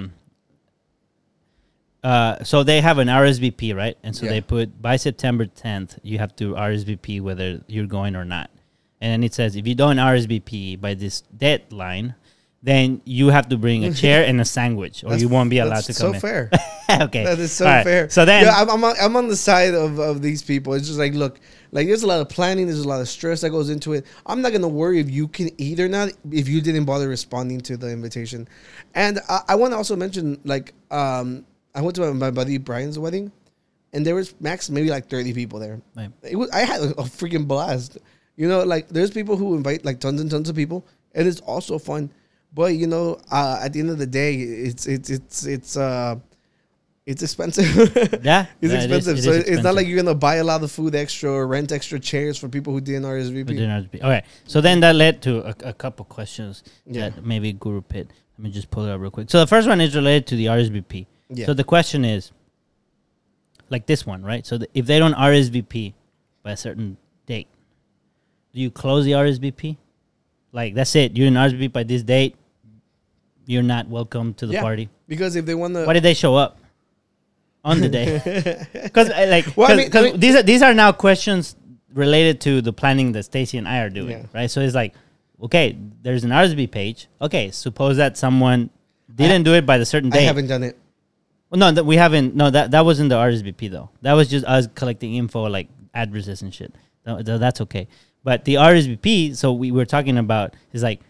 so they have an RSVP, right? And so they put by September 10th, you have to RSVP whether you're going or not. And then it says, if you don't RSVP by this deadline, then you have to bring a chair and a sandwich, or you won't be allowed to come in. That's so fair. Okay. That is so fair. So then... Yeah, I'm on the side of these people. It's just like, look, like there's a lot of planning. There's a lot of stress that goes into it. I'm not going to worry if you can eat or not if you didn't bother responding to the invitation. And I want to also mention, like... I went to my buddy Brian's wedding, and there was max maybe like 30 people there. Right. I had a freaking blast. You know, like there's people who invite like tons and tons of people, and it's also fun. But you know, at the end of the day, it's expensive. Yeah, it's expensive. It's not like you're gonna buy a lot of food extra or rent extra chairs for people who didn't RSVP. Okay, so then that led to a couple questions that maybe Guru Pit. Let me just pull it up real quick. So the first one is related to the RSVP. Yeah. So the question is, like this one, right? So if they don't RSVP, by a certain date, do you close the RSVP? Like, that's it. You're in RSVP by this date. You're not welcome to the party. Because if they want to... Why did they show up on the day? Because Well, these are now questions related to the planning that Stacy and I are doing, right? So it's like, okay, there's an RSVP page. Okay, suppose that someone didn't do it by the certain date. I haven't done it. Well, no, we haven't. No, that wasn't the RSVP though. That was just us collecting info, like addresses and shit. That's okay. But the RSVP, so we were talking about, is like,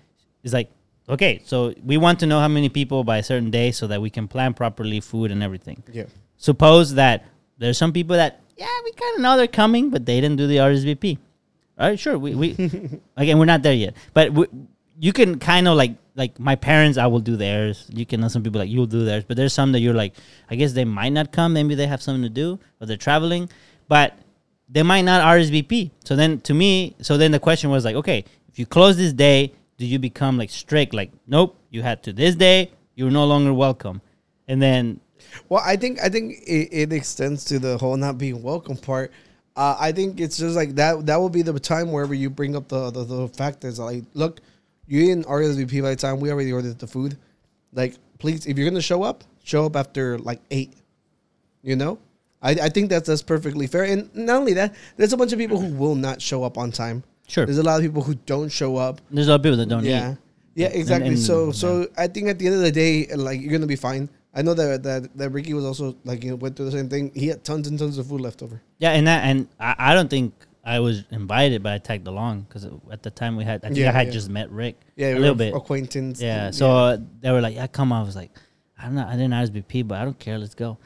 okay, so we want to know how many people by a certain day so that we can plan properly food and everything. Yeah. Suppose that there's some people that, we kind of know they're coming, but they didn't do the RSVP. All right, sure. We again, we're not there yet. But you can kind of like my parents, I will do theirs. You can know some people like, you'll do theirs. But there's some that you're like, I guess they might not come. Maybe they have something to do or they're traveling. But they might not RSVP. So then the question was like, okay, if you close this day, do you become like strict? Like, nope, you had to this day, you're no longer welcome. And then... Well, I think it extends to the whole not being welcome part. I think it's just like that will be the time wherever you bring up the fact that's like, look, you didn't RSVP by the time we already ordered the food. Like, please, if you're going to show up after like 8, you know? I think that's perfectly fair. And not only that, there's a bunch of people who will not show up on time. Sure. There's a lot of people who don't show up. There's a lot of people that don't eat. Yeah, exactly. So I think at the end of the day, like, you're going to be fine. I know that Ricky was also like, went through the same thing. He had tons and tons of food left over. Yeah, and I don't think I was invited, but I tagged along because at the time I had just met Rick a little bit. Acquaintance. Yeah, so they were like, "Yeah, come on." I was like, I didn't RSVP, but I don't care. Let's go.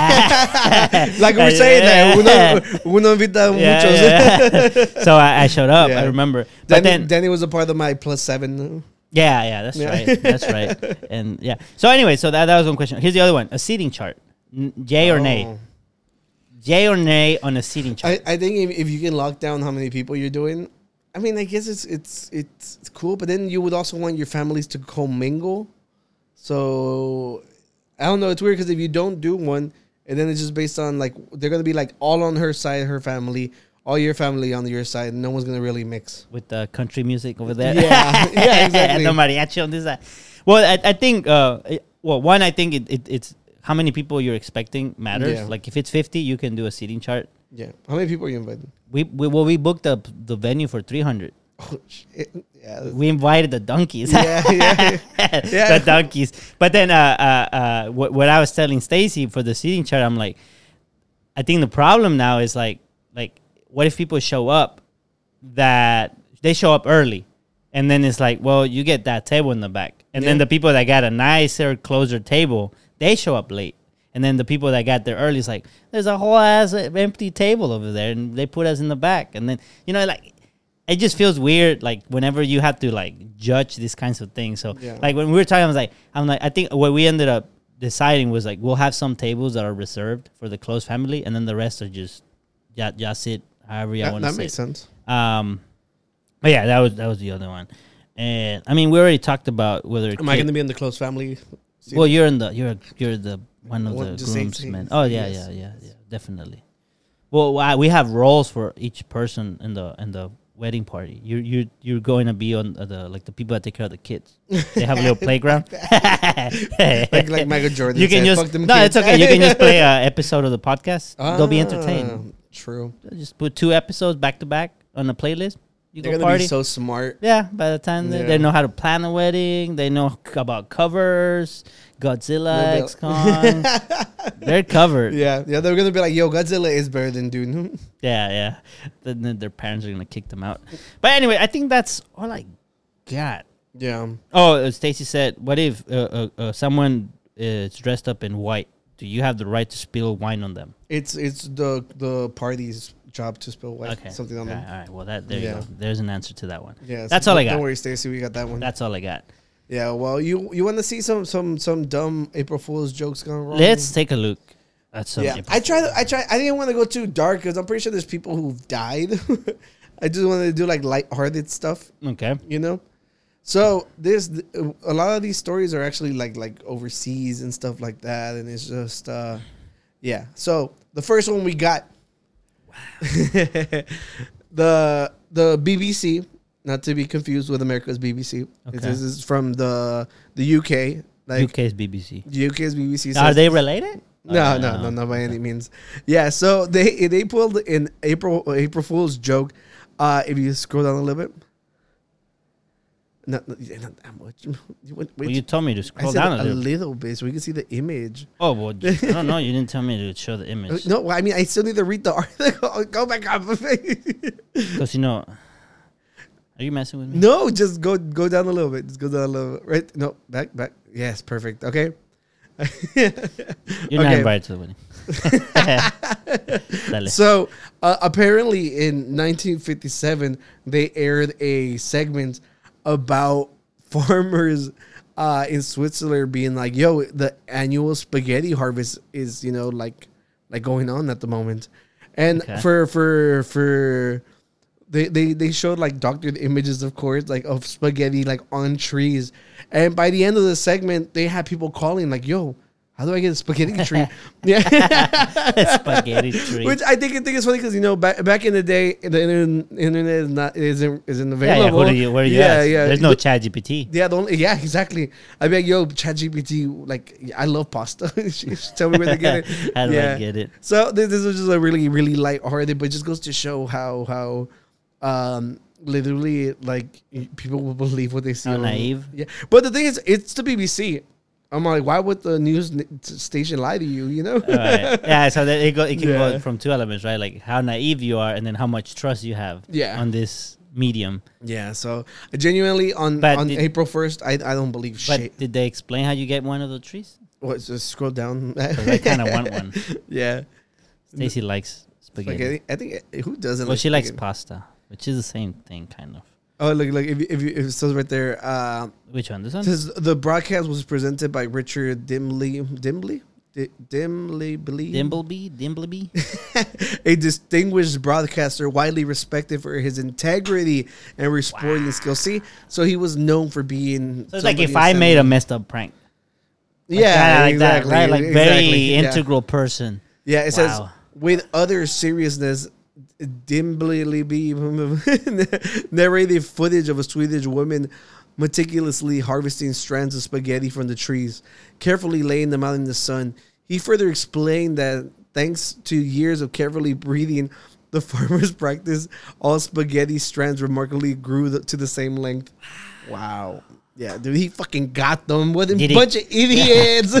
Yeah. Like we're saying that uno invita muchos. Yeah. So I showed up. I remember. But then Danny was a part of my +7. Yeah, that's right. That's right. And so anyway, so that was one question. Here's the other one: a seating chart, yay or nay? Yay or nay on a seating chart? I think if you can lock down how many people you're doing, I mean, I guess it's cool. But then you would also want your families to commingle. So I don't know. It's weird because if you don't do one, and then it's just based on like they're gonna be like all on her side, her family, all your family on your side, and no one's gonna really mix with the country music over there. Yeah, exactly. No mariachi on this side. Well, I think. One, I think it's how many people you're expecting matters. Yeah. Like if it's 50, you can do a seating chart. Yeah. How many people are you inviting? We booked the venue for 300. Oh shit. Yeah. We invited the donkeys. Yeah. The donkeys. But then what I was telling Stacy for the seating chart, I'm like, I think the problem now is like what if people show up that they show up early, and then it's like, well, you get that table in the back, and then the people that got a nicer, closer table, they show up late. And then the people that got there early is like, there's a whole ass empty table over there, and they put us in the back. And then, like, it just feels weird, like, whenever you have to, like, judge these kinds of things. So, like, when we were talking, I'm like, I think what we ended up deciding was, like, we'll have some tables that are reserved for the close family, and then the rest are just sit however you want to sit. That makes sense. But yeah, that was the other one. And, I mean, we already talked about whether... Am I going to be in the close family? Well, you're the one of the groomsmen. Oh yeah, definitely. Well, we have roles for each person in the wedding party. You're going to be on the people that take care of the kids. They have a little playground. like Michael Jordan. You can just it's okay. You can just play an episode of the podcast. They'll be entertained. True. Just put 2 episodes back to back on a playlist. They're gonna be so smart. Yeah, by the time they know how to plan a wedding, they know about covers, Godzilla, X-Con. They're covered. Yeah, they're gonna be like, "Yo, Godzilla is better than Dune." Yeah. Then their parents are gonna kick them out. But anyway, I think that's all I got. Yeah. Oh, Stacy said, "What if someone is dressed up in white? Do you have the right to spill wine on them?" It's the party's job to spill something on them. All right. Well, there you go. There's an answer to that one. Yeah, that's all I got. Don't worry, Stacey. We got that one. That's all I got. Yeah. Well, you want to see some dumb April Fool's jokes gone wrong? Let's take a look at some. Yeah. I didn't want to go too dark because I'm pretty sure there's people who've died. I just wanted to do like lighthearted stuff. Okay. So there's a lot of these stories are actually like overseas and stuff like that, and it's just So the first one we got The BBC, not to be confused with America's BBC. Okay. This is from the UK. Like UK's BBC. UK's BBC. Are says- they related? No, not by any means. Yeah, so they pulled an April Fool's joke. If you scroll down a little bit, not that much. Well, you told me to I scroll said down a a little. little bit so we can see the image. Oh, well, I don't know. You didn't tell me to show the image. No, I mean I still need to read the article. Go back up. Because, are you messing with me? No, just go down a little bit. Just go down a little bit. Right? No, back. Yes, perfect. Okay. You're not invited to the wedding. Dale. So apparently in 1957 they aired a segment about farmers in Switzerland being like, "Yo, the annual spaghetti harvest is like going on at the moment," and Okay. for they showed like doctored images, of course, like of spaghetti like on trees, and by the end of the segment they had people calling like, "Yo, how do I get a spaghetti tree?" Yeah, Spaghetti tree. which I think it's funny because back in the day the internet isn't available. Where are you at? There's no Chat GPT. Yeah, exactly. I be like, yo, ChatGPT, like, I love pasta. She tell me where to get it. How do I get it? So this was just a really, really lighthearted, but it just goes to show how literally like people will believe what they see. How naive. Yeah, but the thing is, it's the BBC. I'm like, why would the news station lie to you? All right. Yeah, so that it can Yeah. go from two elements, right? Like how naive you are, and then how much trust you have Yeah. on this medium. Yeah, so genuinely on April 1st, I don't believe But shit. did they explain how you get one of the trees? What, just scroll down. 'Cause I kind of want one. Yeah. Stacey likes spaghetti. Spaghetti. I think who doesn't? Well, like she likes spaghetti? pasta, which is the same thing, kind of. Oh, look! If it says right there, Which one? This one? it says the broadcast was presented by Richard Dimbleby, Dimbleby? a distinguished broadcaster widely respected for his integrity and reporting skills. See, so he was known for being. So it's like if somebody I made a assembly. messed up prank. Yeah, Like exactly, that, right? Like exactly, very yeah. integral person. Yeah, it says Wow. with other seriousness, Dimbleby narrated footage of a Swedish woman meticulously harvesting strands of spaghetti from the trees, carefully laying them out in the sun. He further explained that thanks to years of carefully breeding, the farmers practice all spaghetti strands remarkably grew to the same length. Wow. Yeah, dude, he fucking got them. What a Did he? bunch of idiots.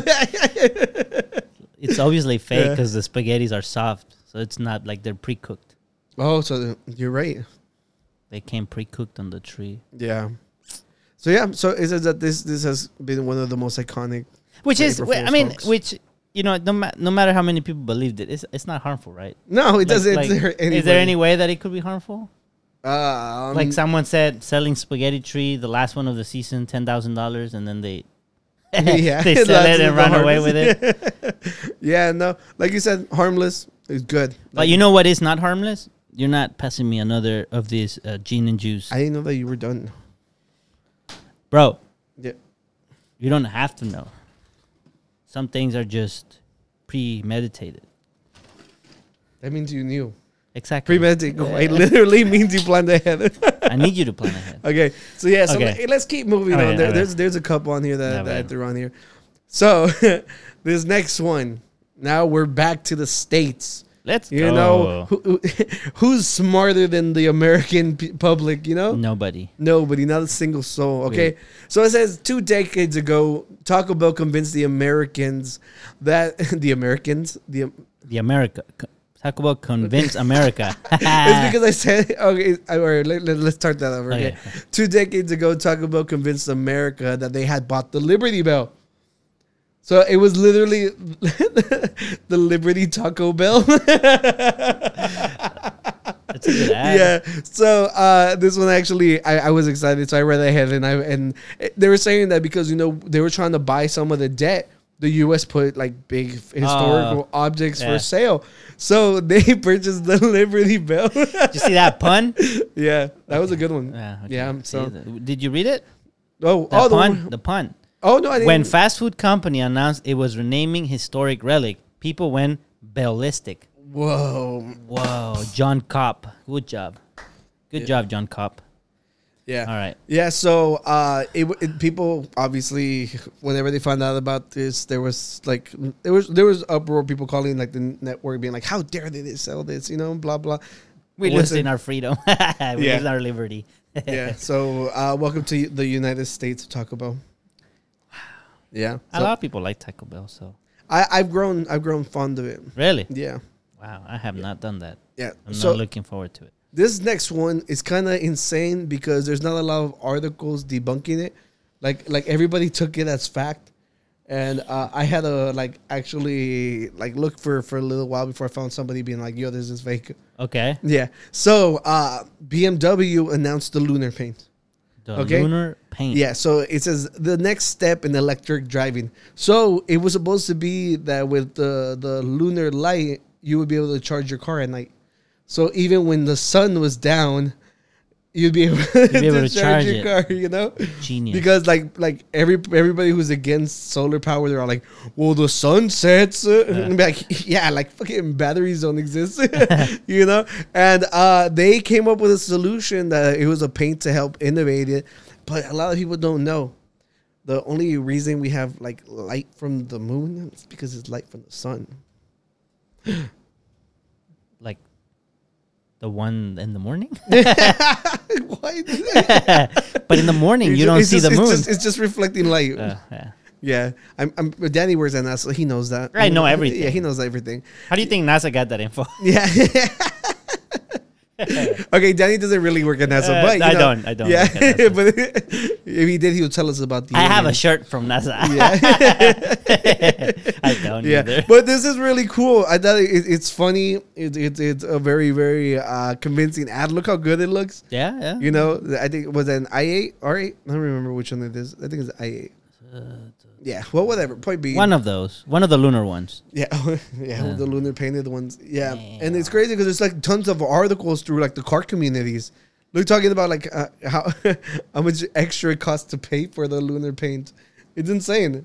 It's obviously fake Yeah. because the spaghettis are soft, so it's not like they're pre-cooked. Oh, so you're right. They came pre-cooked on the tree, Yeah. So yeah, so it says that this has been one of the most iconic. which is, April I Fool's mean, hoax. which no matter how many people believed it, it's not harmful, right? No, it doesn't Like, hurt anybody. is there any way that it could be harmful? Like Um, someone said, selling spaghetti tree, the last one of the season, $10,000, and then they yeah, they sell that's it and the run away hardest. with it. Yeah, no, like you said, harmless is good. But you know what is not harmless? You're not passing me another of these gin and juice, I didn't know that you were done. bro. Yeah, You don't have to know. Some things are just premeditated. that means you knew. Exactly. Premeditated. It literally means you planned ahead. I need you to plan ahead. Okay, so yeah, so Okay. let's keep moving Okay, on. There, okay. there's a couple on here that I Okay. threw on here. So this next one. Now we're back to the States. Let's You go. know, who's smarter than the American public, you know? Nobody. Nobody, not a single soul. Okay. So it says 2 decades ago, Taco Bell convinced the Americans that The America. Taco Bell convince America. it's because I said, okay, all right, let's start that over. Okay. Okay. 2 decades ago, Taco Bell convinced America that they had bought the Liberty Bell. So it was literally the Liberty Taco Bell. That's a good ad. Yeah. So this one actually, I was excited, so I read ahead, and they were saying that because they were trying to buy some of the debt. The U.S. put like big historical objects yeah. for sale, so they purchased the Liberty Bell. Did you see that pun? Yeah, that was a good one. Yeah. Okay. Yeah. See, So did you read it? the The pun. one- The pun. oh no, I didn't. When fast food company announced it was renaming historic relic, people went ballistic. Whoa, John Kopp. Good job. Good job, John Kopp. Yeah. All right. Yeah. So, people obviously, whenever they found out about this, there was uproar. People calling like the network, being like, "How dare they sell this?" You know, blah blah. We're losing our freedom. We're losing our liberty. Yeah. So, welcome to the United States of Taco Bell. Yeah. A lot of people like Taco Bell, so I've grown fond of it. really, Yeah. wow, I have not done that. Yeah. I'm So not looking forward to it. this next one is kind of insane because there's not a lot of articles debunking it. Like everybody took it as fact, and I had to actually look for a little while before I found somebody being like, "Yo, this is fake." Okay, Yeah. So BMW announced the lunar paint. the Okay. lunar paint. Yeah, so it says the next step in electric driving. So it was supposed to be that with the lunar light, you would be able to charge your car at night. So even when the sun was down, you'd be able, to charge your car, you know? Genius. Because everybody who's against solar power, they're all like, well, the sun sets. And be like, yeah, like fucking batteries don't exist, you know? And they came up with a solution that it was a paint to help innovate it. But a lot of people don't know. The only reason we have light from the moon is because it's light from the sun. Like the one in the morning. Why? But in the morning, you don't see the moon. It's just reflecting light. Yeah. Yeah, Danny works at NASA. He knows that. I know everything. Yeah, he knows everything. How do you think NASA got that info? Yeah. Okay, Danny doesn't really work at NASA, but I don't. I don't. Yeah, work at NASA. but if he did, he would tell us about the. I have a aliens. shirt from NASA. Yeah. I don't either. But this is really cool. I thought it's funny. It's a very very convincing ad. Look how good it looks. Yeah. You know, I think it was an i8, R8. I don't remember which one it is. I think it's i8. Yeah, well, whatever. Point B. One of those. One of the lunar ones. Yeah, yeah, the lunar painted ones. Yeah, and it's crazy because there's tons of articles through the car communities. They're talking about how how much extra it costs to pay for the lunar paint. It's insane.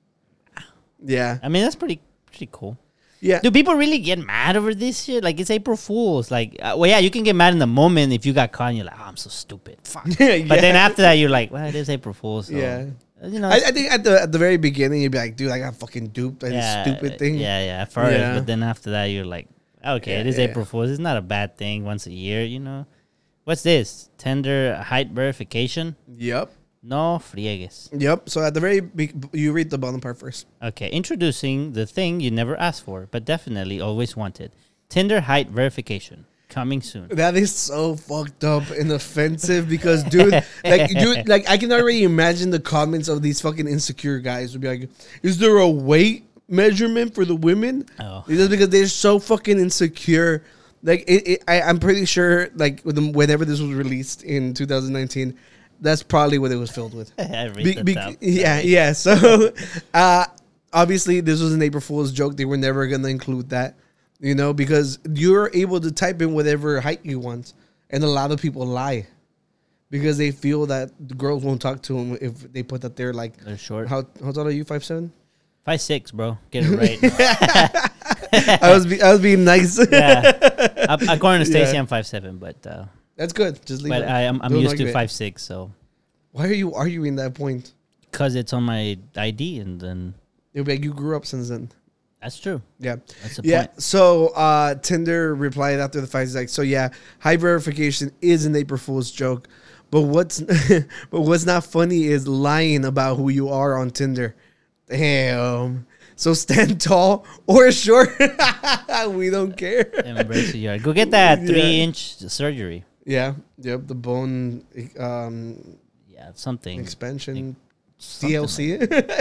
Yeah, I mean, that's pretty cool. yeah. Do people really get mad over this shit? Like, it's April Fool's. Like, well, yeah, you can get mad in the moment if you got caught and you're like, oh, I'm so stupid. Fuck. Yeah. But then after that, you're like, well, it is April Fool's. So, Yeah. You know, I think at the very beginning you'd be like, dude, I got fucking duped by this stupid thing. Yeah, at first. Yeah. But then after that, you're like, okay, it is April Fool's. It's not a bad thing once a year, you know. What's this? Tender height verification? Yep. No friegues. Yep. So at the very you read the bottom part first. Okay, introducing the thing you never asked for, but definitely always wanted. Tinder height verification. Coming soon. That is so fucked up and offensive because, dude, I can already imagine the comments of these fucking insecure guys would be like, "Is there a weight measurement for the women?" Oh. It's just because they're so fucking insecure. I'm pretty sure, whenever this was released in 2019, that's probably what it was filled with. I read that out. Yeah. So, obviously, this was an April Fool's joke. They were never gonna include that. You know, because you're able to type in whatever height you want. And a lot of people lie. Because they feel that the girls won't talk to them if they put that they're They're short. How tall are you, 5'7"? 5'6", bro. Get it right. I was being nice. Yeah. According to Stacy, Yeah. I'm 5'7", but That's good. Just leave but it. I'm Don't used to argue it. 5'6", so Why are you arguing that point? because it's on my ID, and then It'll be like you grew up since then. that's true. Yeah. That's the Yeah. point. So Tinder replied after the fight. He's like, so yeah, high verification is an April Fool's joke. But what's not funny is lying about who you are on Tinder. Damn. So stand tall or short. We don't care. Embrace who you are. Go get that Yeah. 3-inch surgery. Yeah. Yep. The bone Yeah, something. expansion. Something DLC.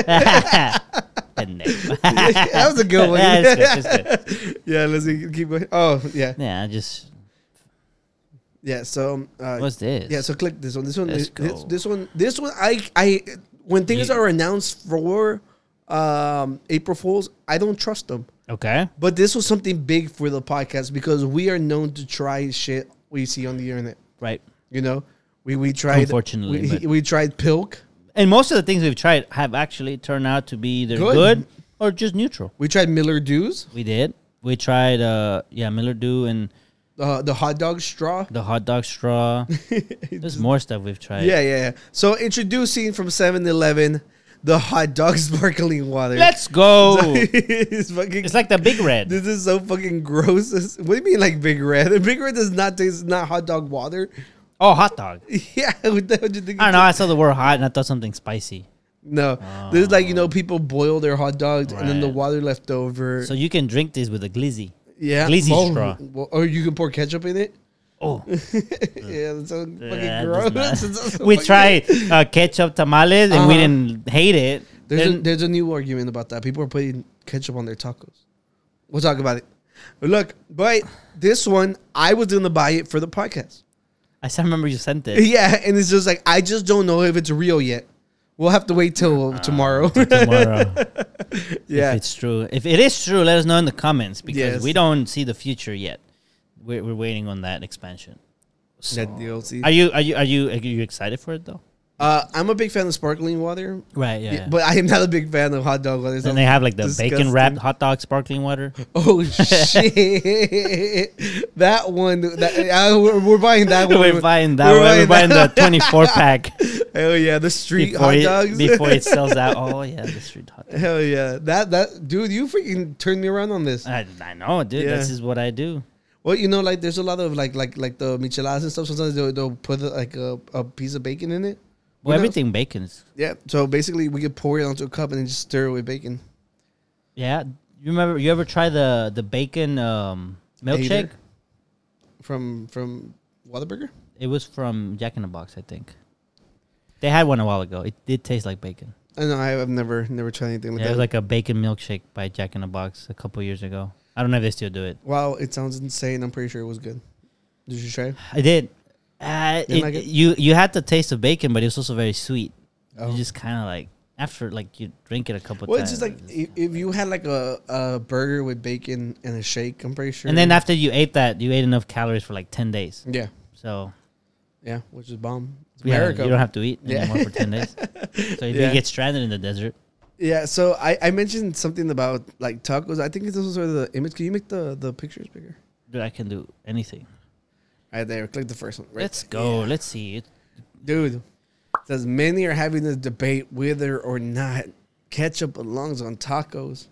Pendejo. That was a good one. Yeah, it's good. Yeah. Let's see, keep going. Oh yeah. Yeah, just Yeah. So what's this? yeah, so click this one. This one. Let's go. This one. I when things You- are announced for April Fools, I don't trust them. Okay. But this was something big for the podcast because we are known to try shit we see on the internet. Right. You know, we tried. Unfortunately, but- we tried Pilk. And most of the things we've tried have actually turned out to be either Good. good or just neutral. We tried Miller Dews. We did. We tried, Miller Dew and The hot dog straw. the hot dog straw. There's more stuff we've tried. Yeah. So introducing from 7-Eleven, the hot dog sparkling water. Let's go. it's fucking. It's like the Big Red. This is so fucking gross. What do you mean, like Big Red? Big Red does not taste not hot dog water. Oh, hot dog. Yeah, what the hell do you think? I don't know. I saw the word hot and I thought something spicy. No, this is like people boil their hot dogs and then the Right. water left over. So you can drink this with a glizzy. Yeah, Glizzy straw. or you can pour ketchup in it. Oh, Yeah, that's so fucking Yeah, gross. that's That's so we fucking- tried ketchup tamales and we didn't hate it. There's a new argument about that. People are putting ketchup on their tacos. We'll talk about it. But look, but this one, I was going to buy it for the podcast. I still remember you sent it. Yeah, and it's just like, I just don't know if it's real yet. We'll have to wait till tomorrow. Tomorrow. Yeah. If it's true. If it is true, let us know in the comments because Yes. we don't see the future yet. We're waiting on that expansion. So, That DLC. are you excited for it though? I'm a big fan of sparkling water, Right, yeah. but I am not a big fan of hot dog water. And they have like the disgusting. bacon wrapped hot dog sparkling water. Oh shit! That one, we're buying that one. We're buying that one. We're buying the 24 pack Hell yeah, the street before hot it, dogs. before it sells out. Oh yeah, the street hot dog. Hell yeah, that dude, you freaking turned me around on this. I know, dude. Yeah. This is what I do. Well, like there's a lot of like the micheladas and stuff. Sometimes they'll put like a piece of bacon in it. Well, You know? everything bacon's. Yeah. So basically, we could pour it onto a cup and then just stir it with bacon. Yeah. You ever try the bacon milkshake? Hater? From Whataburger. It was from Jack in the Box, I think. They had one a while ago. It did taste like bacon. I know I've never tried anything like Yeah, it that. was like a bacon milkshake by Jack in the Box a couple years ago. I don't know if they still do it. Wow, it sounds insane. I'm pretty sure it was good. Did you try it? I did. Didn't like it? You had the taste of bacon, but it was also very sweet. Oh. You just kind of like after like you drink it a couple Well, times. it's just like if you had like a burger with bacon and a shake, I'm pretty sure. And then after you ate that, you ate enough calories for like 10 days. yeah, So which is bomb. It's yeah, America. you don't have to eat Yeah. anymore for 10 days. So if Yeah. you get stranded in the desert, Yeah, so I mentioned something about like tacos. I think this was sort of the image. Can you make the pictures bigger? dude, I can do anything. Right there, click the first one. Right Let's there. go. Yeah. Let's see it. Dude. It says many are having this debate whether or not ketchup belongs on tacos.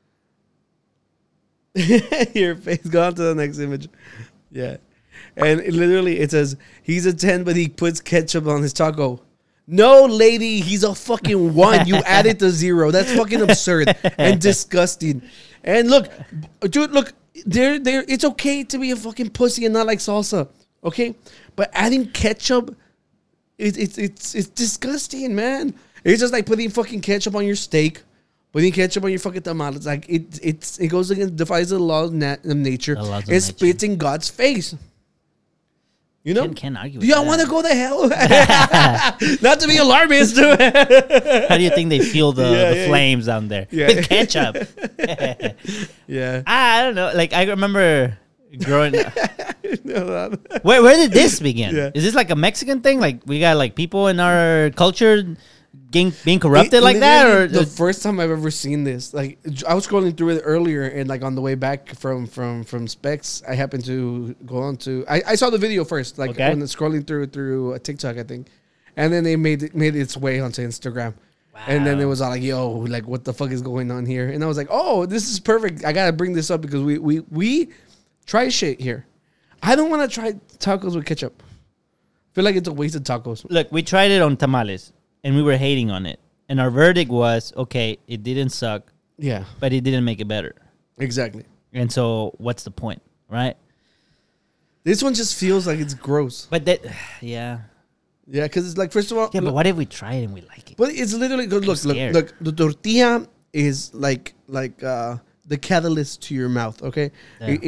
Your face. Go on to the next image. Yeah. And it says he's a 10, but he puts ketchup on his taco. No, lady, he's a fucking 1. You added the 0. That's fucking absurd and disgusting. And look, dude, look, there. It's okay to be a fucking pussy and not like salsa, okay? But adding ketchup, it's disgusting, man. It's just like putting fucking ketchup on your steak, putting ketchup on your fucking tamales. Like it goes against, defies the laws of nature. The laws of It spits in God's face. You know? Can't argue Do with y'all that. want to go to hell? Not to be alarmist. How do you think they feel the Yeah. flames down there? Yeah. With ketchup. Yeah. I don't know. Like, I remember growing up. No, Where did this begin? Yeah. Is this like a Mexican thing? Like, we got like people in our culture being corrupted like that? Or the first time I've ever seen this, like I was scrolling through it earlier, and like on the way back from Specs, I happened to go on to. I saw the video first, like Okay. when scrolling through a TikTok, I think, and then they made its way onto Instagram. And then it was all like, yo, like, what the fuck is going on here? And I was like, oh, this is perfect. I got to bring this up because we try shit here. I don't want to try tacos with ketchup. I feel like it's a waste of tacos. Look, we tried it on tamales, and we were hating on it. And our verdict was, okay, it didn't suck, Yeah, but it didn't make it better. exactly. And so, what's the point, right? This one just feels like it's gross. But that, yeah. Yeah, because it's like, first of all, Yeah, but what if we try it and we like it? but it's literally, look, scared. the tortilla is like the catalyst to your mouth, okay? Yeah.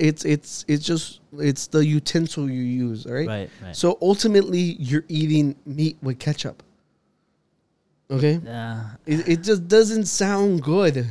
It's the utensil you use, all right? Right. So ultimately, you're eating meat with ketchup. Okay? It just doesn't sound good.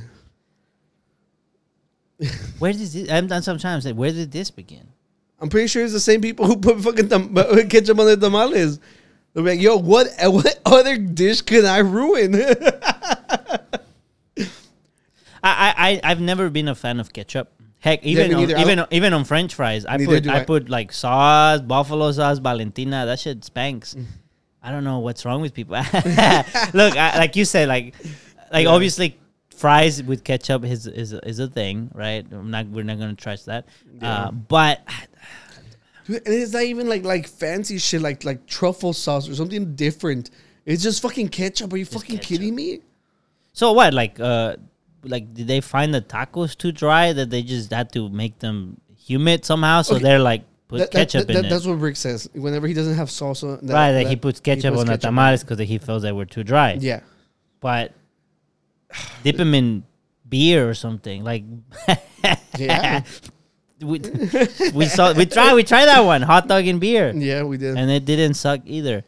Where did this? I'm sometimes like, where did this begin? I'm pretty sure it's the same people who put fucking ketchup on their tamales. They're like, yo, what other dish can I ruin? I've never been a fan of ketchup. Heck, Yeah, me neither. even on French fries, Neither do I. put like sauce, buffalo sauce, Valentina. That shit spanks. I don't know what's wrong with people. Look, like you said, like obviously fries with ketchup is a thing, right? We're not gonna trash that. Yeah. But Dude, and it's not even like fancy shit like truffle sauce or something different. It's just fucking ketchup. Are you fucking ketchup. kidding me? so what? Like did they find the tacos too dry that they just had to make them humid somehow? So Okay. they're like put ketchup in it. That's what Rick says. Whenever he doesn't have salsa, Right, he puts ketchup on the ketchup tamales because he feels they were too dry. Yeah. But dip them in beer or something. Like Yeah. we tried that one, hot dog and beer, Yeah, we did. and it didn't suck either.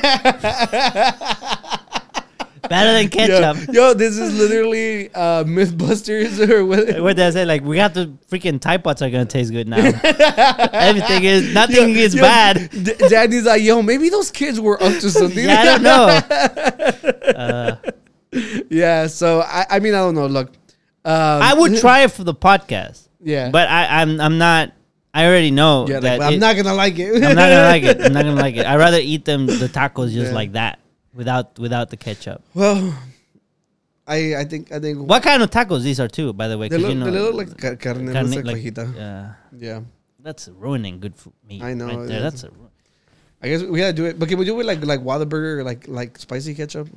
Better than ketchup. Yo, this is literally Mythbusters or what? What did I say? Like we have to freaking Tide Pods are gonna taste good now. Nothing is bad. Daddy's like, yo, maybe those kids were up to something. Yeah, I don't know. Yeah, so I mean, I don't know. Look, I would try it for the podcast. Yeah, But I'm not. I already know yeah, that like, I'm not gonna like it. I'm not gonna like it. I'm not gonna like it. I'd rather eat the tacos just Yeah. like that without the ketchup. Well, I think What kind of tacos these are too, by the way? they 'cause look, you know, they look like carne, carne- looks like like, fajita. Yeah, that's ruining good meat. I know, Right it there. is. That's I guess we gotta do it. But can we do it like Whataburger, or like spicy ketchup?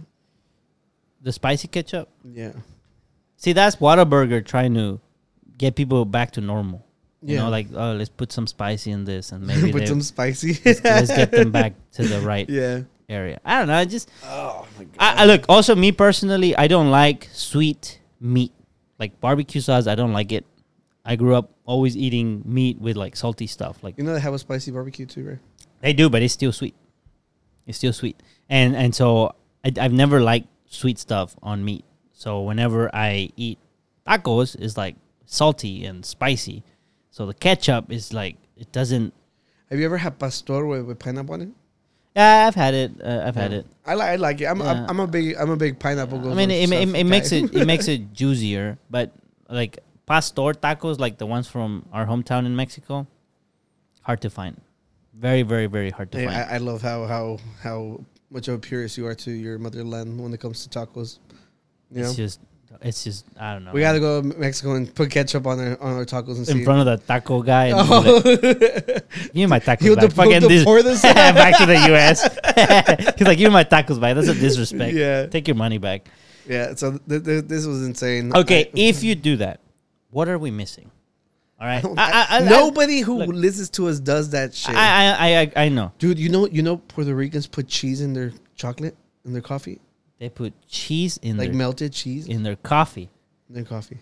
the spicy ketchup. Yeah, See, that's Whataburger trying to get people back to normal. You Yeah. know, like, oh, let's put some spicy in this, and maybe put some spicy. let's get them back to the right Yeah. area. I don't know. I just Oh my god. I look. Also, me personally, I don't like sweet meat, like barbecue sauce. I don't like it. I grew up always eating meat with like salty stuff. Like You know they have a spicy barbecue too, right? they do, but it's still sweet. It's still sweet, and so I've never liked sweet stuff on meat. So whenever I eat tacos, it's like salty and spicy. So the ketchup is like it doesn't. Have you ever had pastor with pineapple on it? Yeah, I've had it. I've had it. I like it. Yeah. I'm a big pineapple. I mean, it makes it makes it juicier, but like pastor tacos, like the ones from our hometown in Mexico, hard to find. Very, very, very hard to Hey, find. I love how much of a purist you are to your motherland when it comes to tacos. You know, It's just I don't know. we gotta go to Mexico and put ketchup on our tacos and in see. front of the taco guy. And Oh. give me my tacos He'll back. Fucking deport us. back to the U.S. He's like, give me my tacos back. That's a disrespect. Yeah. Take your money back. Yeah, so this was insane. Okay, if you do that, what are we missing? All right. Nobody who look. listens to us does that shit. I know. Dude, you know Puerto Ricans put cheese in their chocolate, in their coffee? They put cheese in Like their melted cheese in their coffee. in their coffee.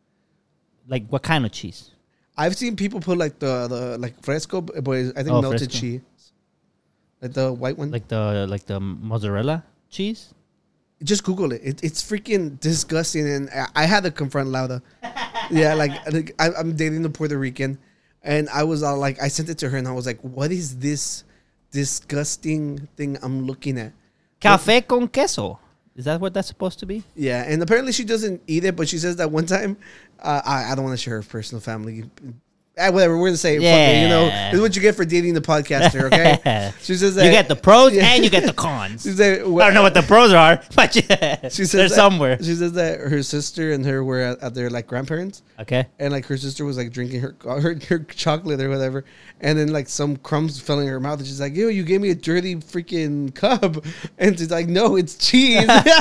Like what kind of cheese? I've seen people put like the like fresco, but I think Oh, melted fresco. cheese. Like the white one. Like the mozzarella cheese? Just Google it. It's freaking disgusting, and I had to confront Lauda. Yeah, like I'm dating a Puerto Rican, and I was all like, I sent it to her, and I was like, what is this disgusting thing I'm looking at? Café con queso. Is that what that's supposed to be? Yeah, and apparently she doesn't eat it, but she says that one time, I don't want to share her personal family. Whatever, we're gonna say, fuck it, you know, Yeah. this is what you get for dating the podcaster, okay? She says that You get the pros Yeah. and you get the cons. She said, I don't know what the pros are, but yeah, she says they're that- somewhere. She says that her sister and her were at their like grandparents, Okay. and like her sister was like drinking her chocolate or whatever, and then like some crumbs fell in her mouth, and she's like, "Yo, you gave me a dirty freaking cup," and she's like, "No, it's cheese."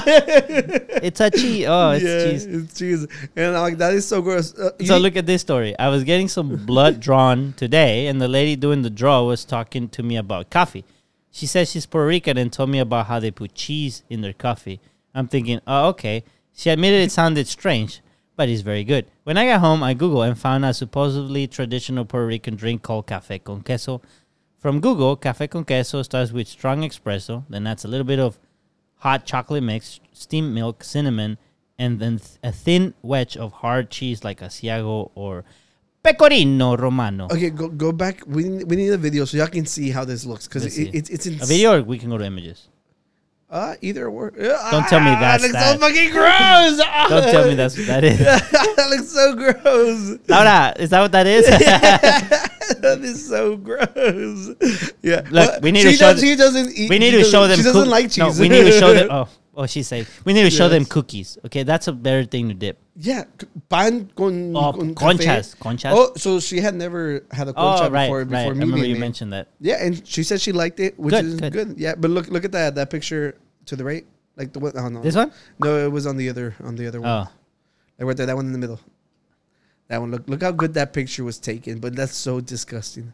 It's a cheese. Oh, it's Yeah, cheese. it's cheese, and I'm like, that is so gross. So look at this story. I was getting some blood drawn today, and the lady doing the draw was talking to me about coffee. She says she's Puerto Rican and told me about how they put cheese in their coffee. I'm thinking, oh, okay. She admitted it sounded strange, but it's very good. When I got home, I Googled and found a supposedly traditional Puerto Rican drink called café con queso. From Google, café con queso starts with strong espresso, then that's a little bit of hot chocolate mix, steamed milk, cinnamon, and then a thin wedge of hard cheese like Asiago or Pecorino Romano. Okay, go back. We need a video so y'all can see how this looks because Let's see. it's A video, or we can go to images. Either or. Don't tell me that's looks that. so fucking gross. Don't tell me that's what that is. That looks so gross. Laura, is that what that is? That is so gross. Yeah. Look, we need to show. She doesn't eat. We need to show them. She doesn't like cheese. No, we need to show them. Oh, she said we need to show them Yes. cookies. Okay, that's a better thing to dip. Yeah, pan con Conchas, café. conchas. Oh, so she had never had a concha right, before right. I meeting remember you me. mentioned that. Yeah, and she said she liked it, which Good, is good. good. Yeah, but look at that picture to the right, like the one. Oh no, This one? No, it was on the other one. Oh, Like right there, that one in the middle. That one. Look how good that picture was taken, but that's so disgusting.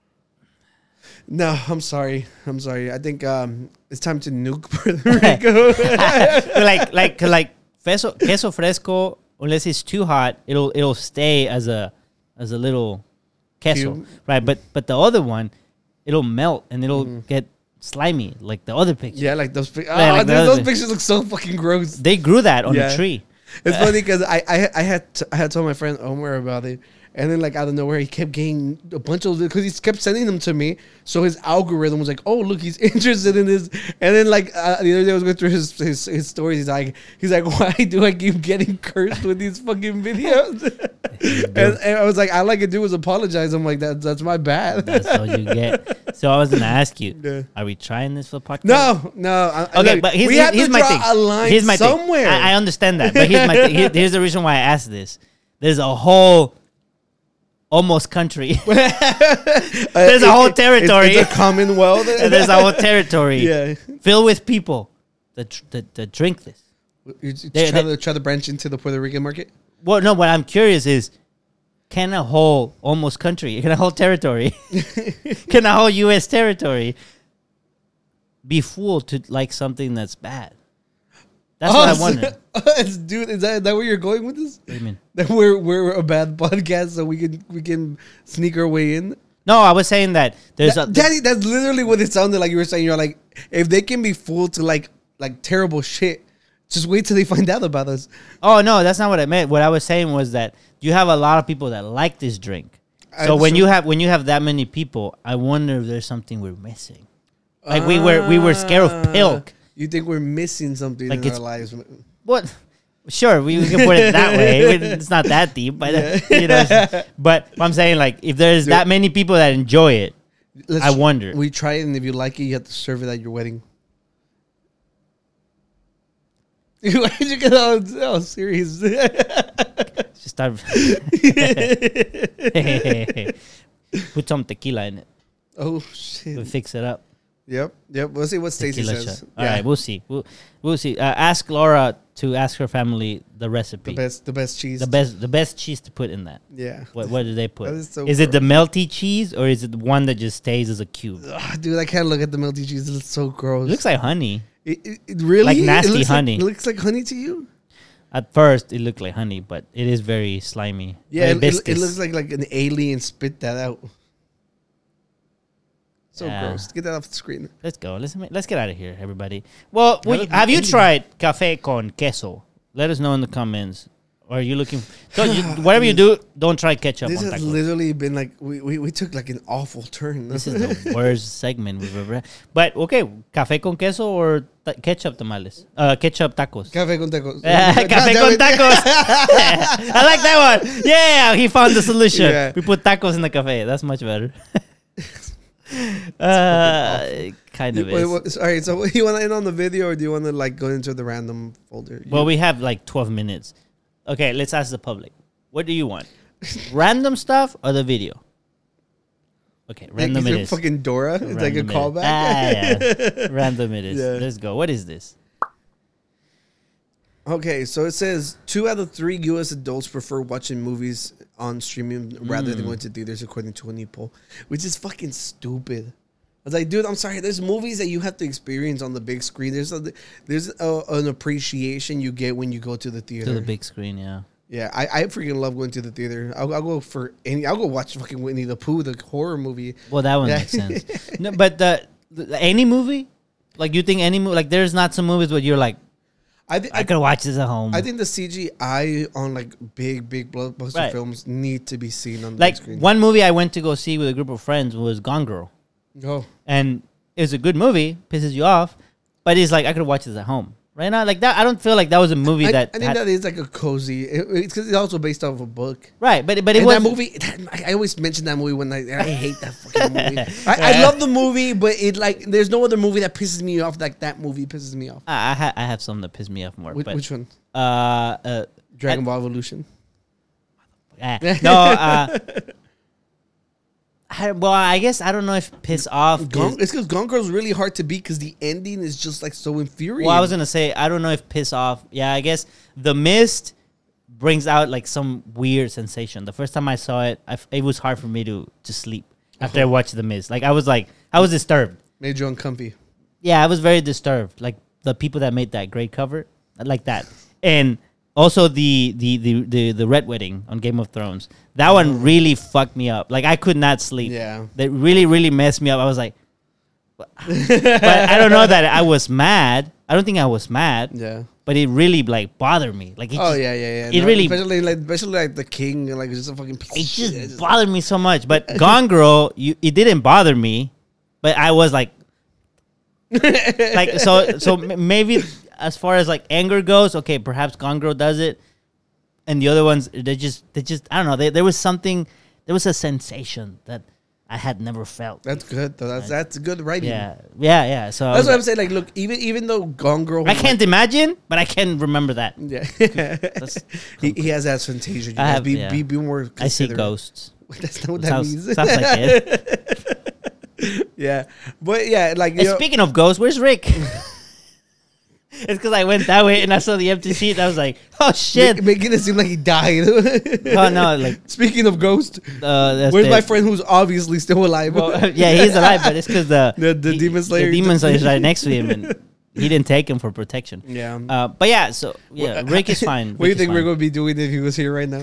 No, I'm sorry. I think it's time to nuke Puerto Rico. like queso fresco. Unless it's too hot, it'll stay as a little queso, Cube. right? But the other one, it'll melt and it'll get slimy, like the other picture. Yeah, like those. Yeah, like those those- pictures look so fucking gross. They grew that on Yeah. a tree. It's funny because I had told my friend Omar about it, and then like out of nowhere he kept getting a bunch of because he kept sending them to me. So his algorithm was like, "Oh look, he's interested in this." And then like the other day I was going through his stories. He's like, "Why do I keep getting cursed with these fucking videos?" and I was like, "All I could do was apologize." I'm like, "That's my bad." That's all you get. So I was gonna ask you, Yeah. are we trying this for podcast? No. Okay, Look, but we have here's to my draw thing. a line Here's my somewhere. thing. I understand that, but here's my thing. Here's the reason why I asked this. There's a whole almost country. There's a whole territory. It's a commonwealth. And there's a whole territory Yeah. filled with people that drink this. You They- try to branch into the Puerto Rican market. Well, no, what I'm curious is, can a whole almost country, can a whole territory, can a whole U.S. territory be fooled to like something that's bad? That's what I wonder. Dude, is that where you're going with this? What do you mean? That we're a bad podcast, so we can sneak our way in. No, I was saying that there's a... Daddy, that's literally what it sounded like. You were saying you're like, if they can be fooled to like terrible shit, just wait till they find out about us. Oh, no, that's not what I meant. What I was saying was that you have a lot of people that like this drink. So when you have that many people, I wonder if there's something we're missing. Like we were scared of pilk. You think we're missing something Like in it's- our lives? What? Sure, we can put it that way. It's not that deep, but you know. But I'm saying, like, if there's that many people that enjoy it, I wonder. We try it, and if you like it, you have to serve it at your wedding. Why did you get all serious? Just start. Put some tequila in it. Oh We'll shit! fix it up. Yep. We'll see what Stacy Tequila says. shot. All right, we'll see. We'll see. Ask Laura to ask her family the recipe. The best cheese. The best cheese to put in that. Yeah. What do they put? That is so Is it the melty cheese or is it the one that just stays as a cube? Ugh, dude, I can't look at the melty cheese. It looks so gross. It looks like honey. It really like nasty it looks honey. It looks like honey to you. At first, it looked like honey, but it is very slimy. Yeah, very it viscous. looks like an alien spit that out. So Yeah. gross. Get that off the screen. Let's go. Let's get out of here, everybody. Well, That'll be have you easy. tried café con queso? Let us know in the comments. Or are you looking? Whatever you do, don't try ketchup This on has tacos. literally been like we took like an awful turn. This is the worst segment we've ever had. But okay, café con queso or ketchup tamales? Ketchup tacos. Café con tacos. Café God con damn it. tacos. I like that one. Yeah, he found the solution. Yeah. We put tacos in the cafe. That's much better. Kind of Wait, is. all right, so you want to end on the video or do you want to like go into the random folder? Well, we have like 12 minutes. Okay, let's ask the public. What do you want? Random stuff or the video? Okay, random is it it is. fucking Dora? It's like a Random it is. callback. Yeah. Random it is. Yeah. Let's go. What is this? Okay, so it says 2 out of 3 U.S. adults prefer watching movies on streaming rather than going to theaters, according to a new poll, which is fucking stupid. I was like, dude, I'm sorry. There's movies that you have to experience on the big screen. There's an appreciation you get when you go to the theater. To the big screen, yeah. Yeah, I freaking love going to the theater. I'll go for any. I'll go watch fucking Winnie the Pooh, the horror movie. Well, that one Yeah. makes sense. No, but any movie? Like, you think any movie? Like, there's not some movies where you're like, I could watch this at home. I think the CGI on like big blockbuster Right. films need to be seen on the like, big screen. one movie I went to go see with a group of friends was Gone Girl. Oh, And it's a good movie, pisses you off, but it's like I could watch this at home right now. Like that, I don't feel like that was a movie I that. think that is like a cozy. It's because it's also based off a book. Right, but it And was that movie. I always mention that movie when I hate that fucking movie. I love the movie, but it like there's no other movie that pisses me off like that movie pisses me off. I have some that piss me off more. Which one? Dragon Ball Evolution. No. I guess I don't know if piss off. It's because Gone Girl's really hard to beat because the ending is just like so infuriating. Well, I was gonna say I don't know if piss off. Yeah, I guess The Mist brings out like some weird sensation. The first time I saw it, it was hard for me to sleep after I watched The Mist. Like I was disturbed. Made you uncomfy. Yeah, I was very disturbed. Like the people that made that great cover, like that, and also the Red Wedding on Game of Thrones. That one really fucked me up. Like I could not sleep. Yeah, that really messed me up. I was like, but I don't know that I was mad. I don't think I was mad. Yeah. But it really like bothered me. Like yeah. It really, especially like the king, like just a fucking. It just bothered me so much. But Gone Girl, it didn't bother me, but I was like, so maybe as far as like anger goes, okay, perhaps Gone Girl does it, and the other ones they just I don't know. There was a sensation that I had never felt. That's good though. That's good writing. Yeah. So that's what I'm saying. Like, look, even though Gone Girl, I can't imagine, but I can remember that. Yeah, he has that sensation. Be more. I see ghosts. That's not what that means. Sounds like it. Yeah, but yeah, like speaking of ghosts, where's Rick? It's because I went that way and I saw the empty seat. I was like, "Oh shit!" Making it seem like he died. Oh no! Like speaking of ghosts, where's my friend who's obviously still alive? Well, yeah, he's alive, but it's because the Demon Slayer. The Demon Slayer is right next to him, and he didn't take him for protection. Yeah. But yeah, so yeah, Rick is fine. What do you think we're going to be doing if he was here right now?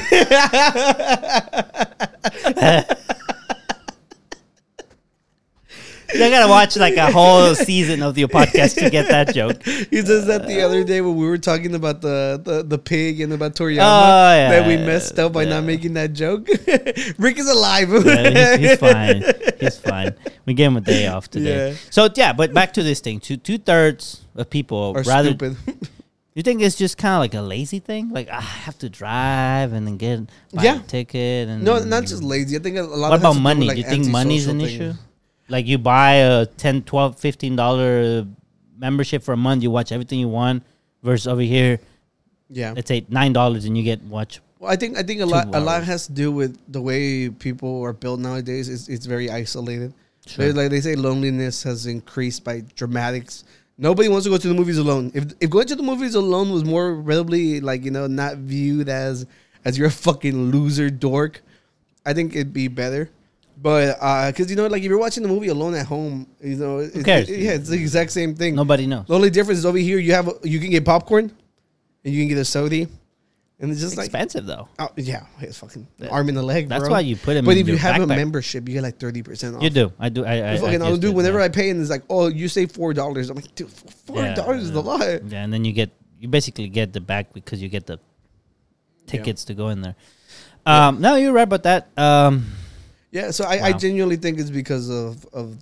You gotta watch like a whole season of your podcast to get that joke. He says that the other day when we were talking about the pig and about Toriyama that we messed up by not making that joke. Rick is alive. Yeah, he's fine. He's fine. We gave him a day off today. Yeah. So yeah, but back to this thing. 2/3 of people are stupid. You think it's just kind of like a lazy thing? Like I have to drive and then buy a ticket and no, not just lazy. I think a lot. What about money? Do you think money's an issue? Like you buy a $10, $12, $15 membership for a month, you watch everything you want. Versus over here, let's say $9 and you get watch. Well, I think a lot has to do with the way people are built nowadays. It's very isolated. Sure. Like they say, loneliness has increased by dramatics. Nobody wants to go to the movies alone. If going to the movies alone was more readily not viewed as you're a fucking loser dork, I think it'd be better. But because like if you're watching the movie alone at home, who cares? It's the exact same thing. Nobody knows. The only difference is over here you can get popcorn, and you can get a soda, and it's just expensive though. Oh yeah, it's fucking arm and a leg. That's bro. why you put them. But if you have a membership, you get like 30% off. You do. I do. I'll do whenever I pay, and it's like, oh, you save $4. I'm like, dude, $4 is a lot. Yeah, and then you basically get the back because you get the tickets to go in there. No, you're right about that. Yeah, so I genuinely think it's because of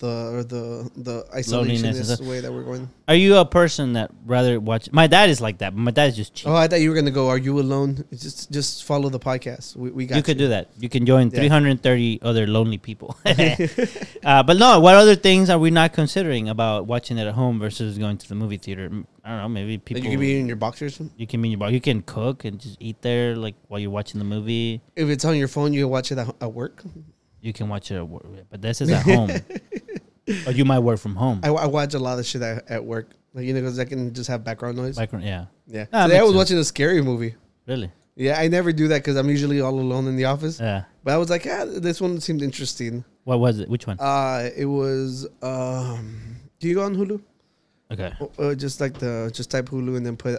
the isolationist way that we're going. Are you a person that rather watch? My dad is like that, but my dad is just cheap. Oh, I thought you were gonna go. Are you alone? Just follow the podcast. We got you. You could do that. You can join 330 other lonely people. But no, what other things are we not considering about watching it at home versus going to the movie theater? I don't know. Maybe people. Like you can be in your boxers. You can be in your box. You can cook and just eat there, like while you're watching the movie. If it's on your phone, you can watch it at work. You can watch it at work, but this is at home. Or you might work from home. I watch a lot of shit at work. Like, because I can just have background noise. Yeah. Today I was watching a scary movie. Really? Yeah, I never do that because I'm usually all alone in the office. Yeah. But I was like, this one seemed interesting. What was it? Which one? It was, do you go on Hulu? Okay. Just type Hulu and then put,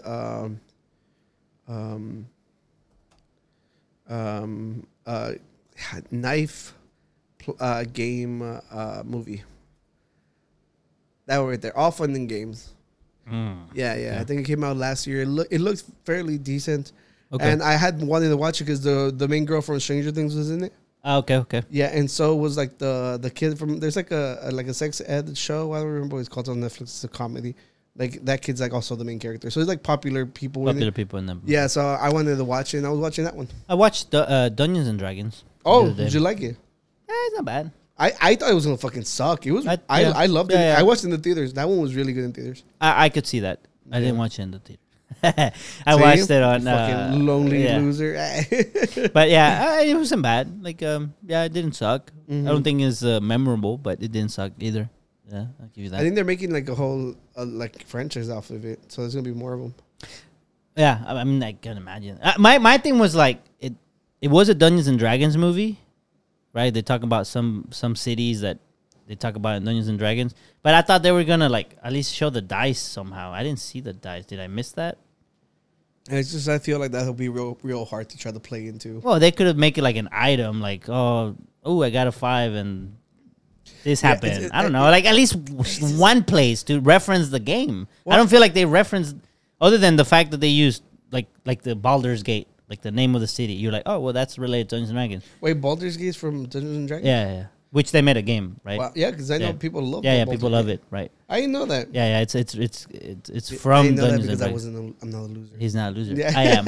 knife game movie. That were right there. All fun and games. Yeah. I think it came out last year. It looks fairly decent. Okay. And I had wanted to watch it because the main girl from Stranger Things was in it. Okay. Yeah, and so was like the kid from there's like a sex ed show. I don't remember what it's called on Netflix. It's a comedy. Like that kid's like also the main character. So it's like popular people. Popular people in them. Yeah, so I wanted to watch it, and I was watching that one. I watched Dungeons and Dragons. Oh, did you like it? It's not bad. I thought it was gonna fucking suck. It was. Yeah. I loved it. Yeah. I watched it in the theaters. That one was really good in theaters. I could see that. I Yeah. didn't watch it in the theater. I watched it on fucking lonely yeah. loser. But yeah, it wasn't bad. Like yeah, it didn't suck. Mhm. I don't think it's memorable, but it didn't suck either. Yeah, I'll give you that. I think they're making like a whole like franchise off of it, so there's gonna be more of them. Yeah, I mean, I can imagine. My thing was like it was a Dungeons and Dragons movie, right? They talk about some cities that they talk about in Dungeons and Dragons, but I thought they were gonna like at least show the dice somehow. I didn't see the dice. Did I miss that? And it's just I feel like that'll be real hard to try to play into. Well, they could have make it like an item, like oh, I got a 5 and this Yeah, happened. I don't know, like at least one place to reference the game. I don't feel like they referenced other than the fact that they used like the Baldur's Gate, like the name of the city. You're like, oh well, that's related to Dungeons and Dragons. Wait, Baldur's Gate from Dungeons and Dragons? Yeah. Which they made a game, right? Wow. Yeah, because I know Yeah. people love. Yeah, Baldur's people love Gate. it, right? I didn't know that. Yeah, it's I from didn't know that Dungeons and because Dragons. I'm not a loser. He's not a loser. Yeah. I am.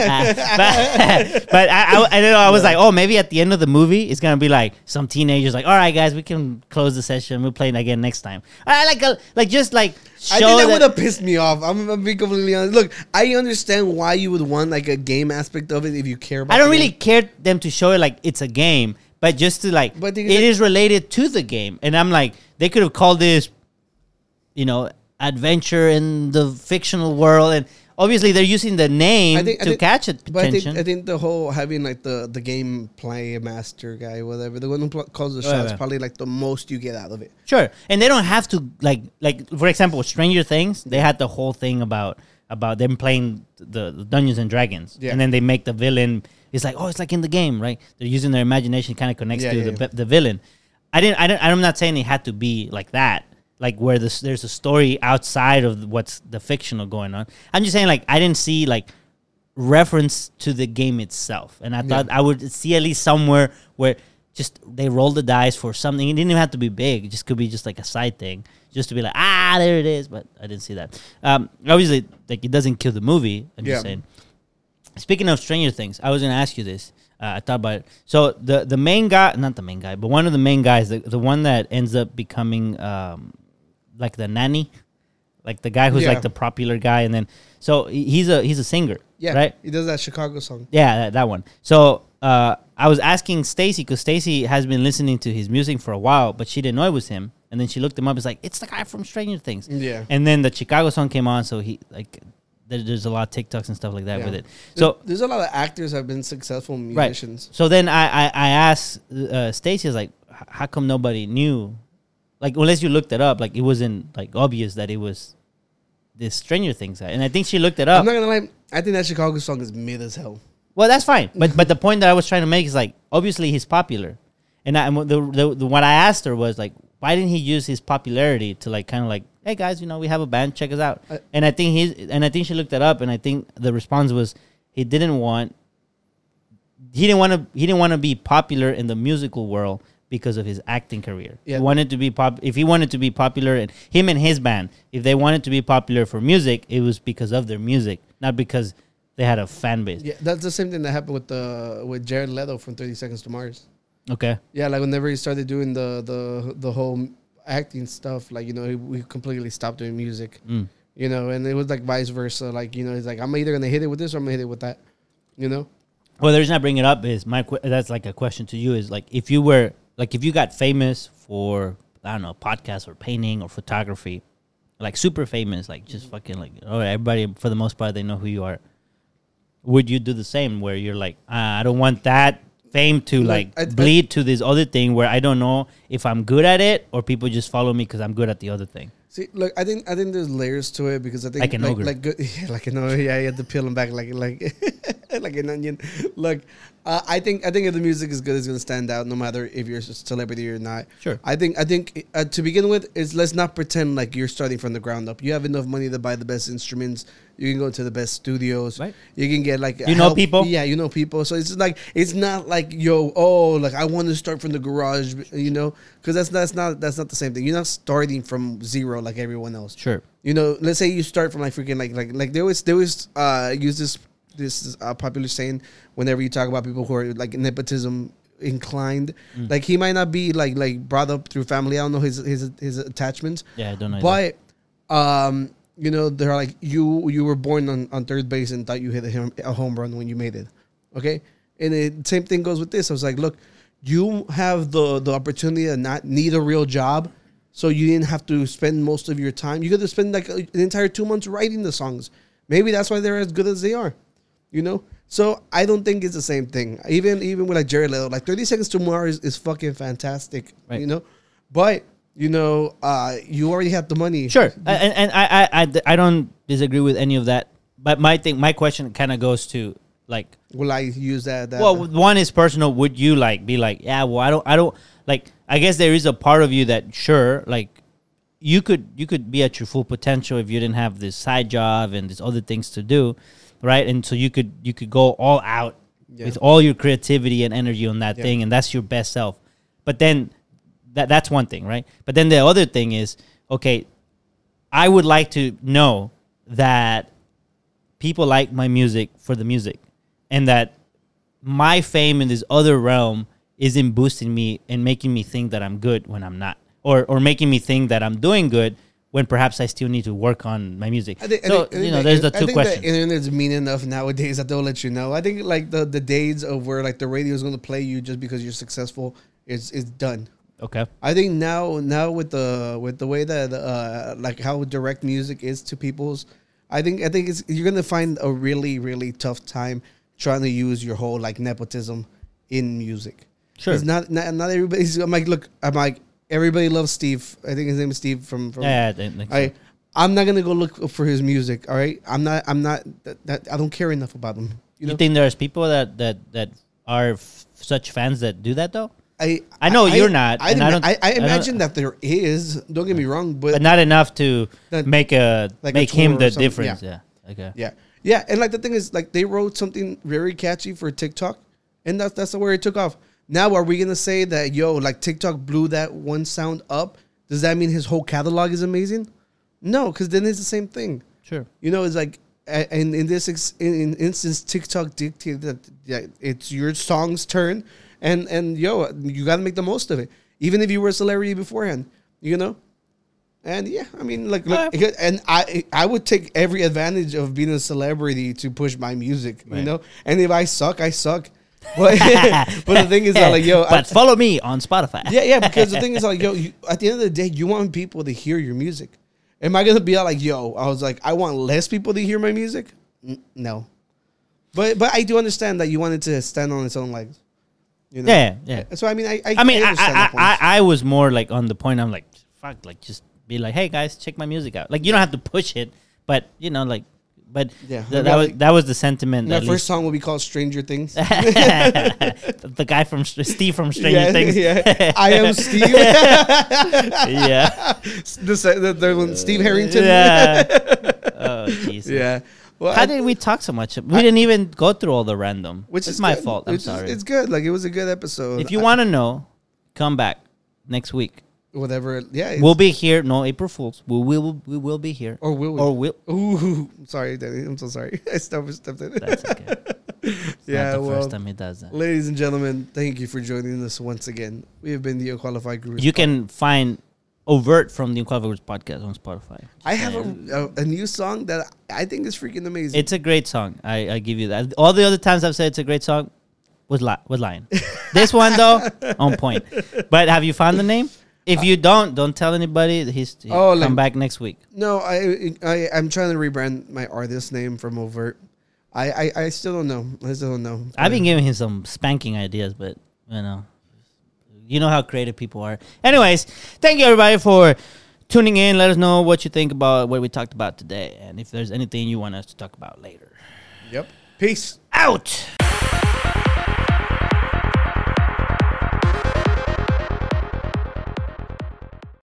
But I don't know. I was like, oh, maybe at the end of the movie, it's gonna be like some teenagers like, all right, guys, we can close the session. We'll play it again next time. I just like show I think that would have pissed me off. I'm being completely honest. Look, I understand why you would want like a game aspect of it if you care about. I don't the really game. care them to show it like it's a game, but just to like, But it they- is related to the game. And I'm like, they could have called this, adventure in the fictional world. And obviously they're using the name to catch attention. I think the whole having like the game play master guy, whatever, the one who calls the Right, shots, right. probably like the most you get out of it. Sure, and they don't have to like for example, Stranger Things. They had the whole thing about them playing the Dungeons and Dragons, Yeah. and then they make the villain. It's like, oh, it's like in the game, right? They're using their imagination, kind of connects Yeah, to yeah, the villain. I'm not saying it had to be like that, like where there's a story outside of what's the fictional going on. I'm just saying, like, I didn't see like reference to the game itself, and I thought I would see at least somewhere where just they roll the dice for something. It didn't even have to be big; it just could be just like a side thing, just to be like, there it is. But I didn't see that. Obviously, like it doesn't kill the movie. I'm just saying. Speaking of Stranger Things, I was going to ask you this. I thought about it. So the main guy, not the main guy, but one of the main guys, the one that ends up becoming like the nanny, like the guy who's Yeah. like the popular guy, and then so he's a singer, Yeah, right? He does that Chicago song. Yeah, that one. So I was asking Stacy because Stacy has been listening to his music for a while, but she didn't know it was him. And then she looked him up. It's like it's the guy from Stranger Things. Yeah. And then the Chicago song came on, so he like there's a lot of TikToks and stuff like that Yeah. with it. So There's a lot of actors have been successful musicians. so then I asked Stacy, I was like, how come nobody knew? Like, unless you looked it up, like it wasn't like obvious that it was this Stranger Things guy. And I think she looked it up. I'm not gonna lie. I think that Chicago song is mid as hell. Well, that's fine. But the point that I was trying to make is like obviously he's popular, and the what I asked her was like, why didn't he use his popularity to like kind of like, hey guys, we have a band, check us out. And I think she looked that up, and I think the response was he didn't want to be popular in the musical world because of his acting career. Yeah. He wanted to be if he wanted to be popular, and him and his band, if they wanted to be popular for music, it was because of their music, not because they had a fan base. Yeah, that's the same thing that happened with Jared Leto from 30 Seconds to Mars. Okay. Yeah, like whenever he started doing the whole acting stuff, like we completely stopped doing music. Mm. And it was like vice versa. Like he's like, I'm either gonna hit it with this or I'm gonna hit it with that. Well, the reason I bring it up is that's like a question to you is like if you got famous for, I don't know, podcast or painting or photography, like super famous, like just fucking like, oh, everybody for the most part they know who you are. Would you do the same where you're like, I don't want that fame to like bleed to this other thing where I don't know if I'm good at it or people just follow me because I'm good at the other thing? See, look, I think there's layers to it because I think Like an ogre. like good, yeah, like an ogre. Yeah, you have to peel them back like like an onion. Look, I think if the music is good, it's gonna stand out no matter if you're a celebrity or not. Sure. I think to begin with is let's not pretend like you're starting from the ground up. You have enough money to buy the best instruments. You can go to the best studios. Right. You can get like know people? Yeah, you know people. So it's like it's not like like I want to start from the garage, because that's not the same thing. You're not starting from zero like everyone else. Sure. Let's say you start from like freaking like they always use this popular saying whenever you talk about people who are like nepotism inclined. Like he might not be like brought up through family. I don't know his attachments. Yeah, I don't know. But they're like you were born on third base and thought you hit a home run when you made it. Okay? And the same thing goes with this. I was like, look, you have the opportunity to not need a real job. So you didn't have to spend most of your time. You got to spend like an entire 2 months writing the songs. Maybe that's why they're as good as they are. So I don't think it's the same thing. Even with like Jared Leto, like 30 Seconds to Mars is fucking fantastic. Right. But you already have the money. Sure, and I don't disagree with any of that. But my question kind of goes to like, will I use that? Well, one is personal. Would you be like, yeah? Well, I don't like. I guess there is a part of you that sure, like, you could be at your full potential if you didn't have this side job and these other things to do, right? And so you could go all out with all your creativity and energy on that thing, and that's your best self. But then that's one thing, right? But then the other thing is, okay, I would like to know that people like my music for the music, and that my fame in this other realm isn't boosting me and making me think that I'm good when I'm not, or making me think that I'm doing good when perhaps I still need to work on my music. There's the two questions. The internet's mean enough nowadays that they'll let you know. I think like the days of where like the radio is going to play you just because you're successful is done. Okay. I think now with the way that like how direct music is to people's, I think you're gonna find a really, really tough time trying to use your whole like nepotism in music. Sure. It's not everybody's. I'm like everybody loves Steve. I think his name is Steve from yeah. I think so. I'm not gonna go look for his music. All right. I'm not. I don't care enough about him. You think there's people that are such fans that do that though? I know you're not. I imagine that there is. Don't get me wrong, but not enough to make him the difference. Yeah. Okay. Yeah. And like the thing is, like they wrote something very catchy for TikTok, and that's where it took off. Now, are we gonna say that like TikTok blew that one sound up? Does that mean his whole catalog is amazing? No, because then it's the same thing. Sure. It's like, and in this instance, TikTok dictated that it's your song's turn. And you got to make the most of it, even if you were a celebrity beforehand, And yeah, I mean, look, and I would take every advantage of being a celebrity to push my music, right. And if I suck, I suck. But the thing is, that, follow me on Spotify. Yeah, because the thing is, at the end of the day, you want people to hear your music. Am I gonna be like, I was like, I want less people to hear my music? No, but I do understand that you wanted to stand on its own legs. Yeah. So I mean, I was more like on the point. I'm like, fuck, like just be like, hey guys, check my music out. Like you don't have to push it, but but yeah, that was the sentiment. That first song will be called "Stranger Things." The guy from Steve from Stranger Things. Yeah, I am Steve. Yeah, the one, Steve Harrington. Yeah. Oh Jesus. Yeah. Well, how did we talk so much? We didn't even go through all the random. Which is my good. fault. I'm sorry. It's good. Like it was a good episode. If you want to know, come back next week. Whatever. Yeah. We'll be here. No April Fools. We will be here. Or will we? Or will. Ooh, sorry, Danny. I'm so sorry. I stepped in. That's okay. Yeah. Not the first time he does that. Ladies and gentlemen, thank you for joining us once again. We have been the Unqualified Gurus. You can find Overt from the Unqualified Gurus podcast on Spotify. I have a new song that I think is freaking amazing. It's a great song. I give you that. All the other times I've said it's a great song was lying. This one though, on point. But have you found the name? If you don't tell anybody. He's come back next week. No, I'm trying to rebrand my artist name from Overt. I still don't know. I've been giving him some spanking ideas, but you know how creative people are. Anyways, thank you everybody for tuning in. Let us know what you think about what we talked about today, and if there's anything you want us to talk about later. Yep. Peace. Out.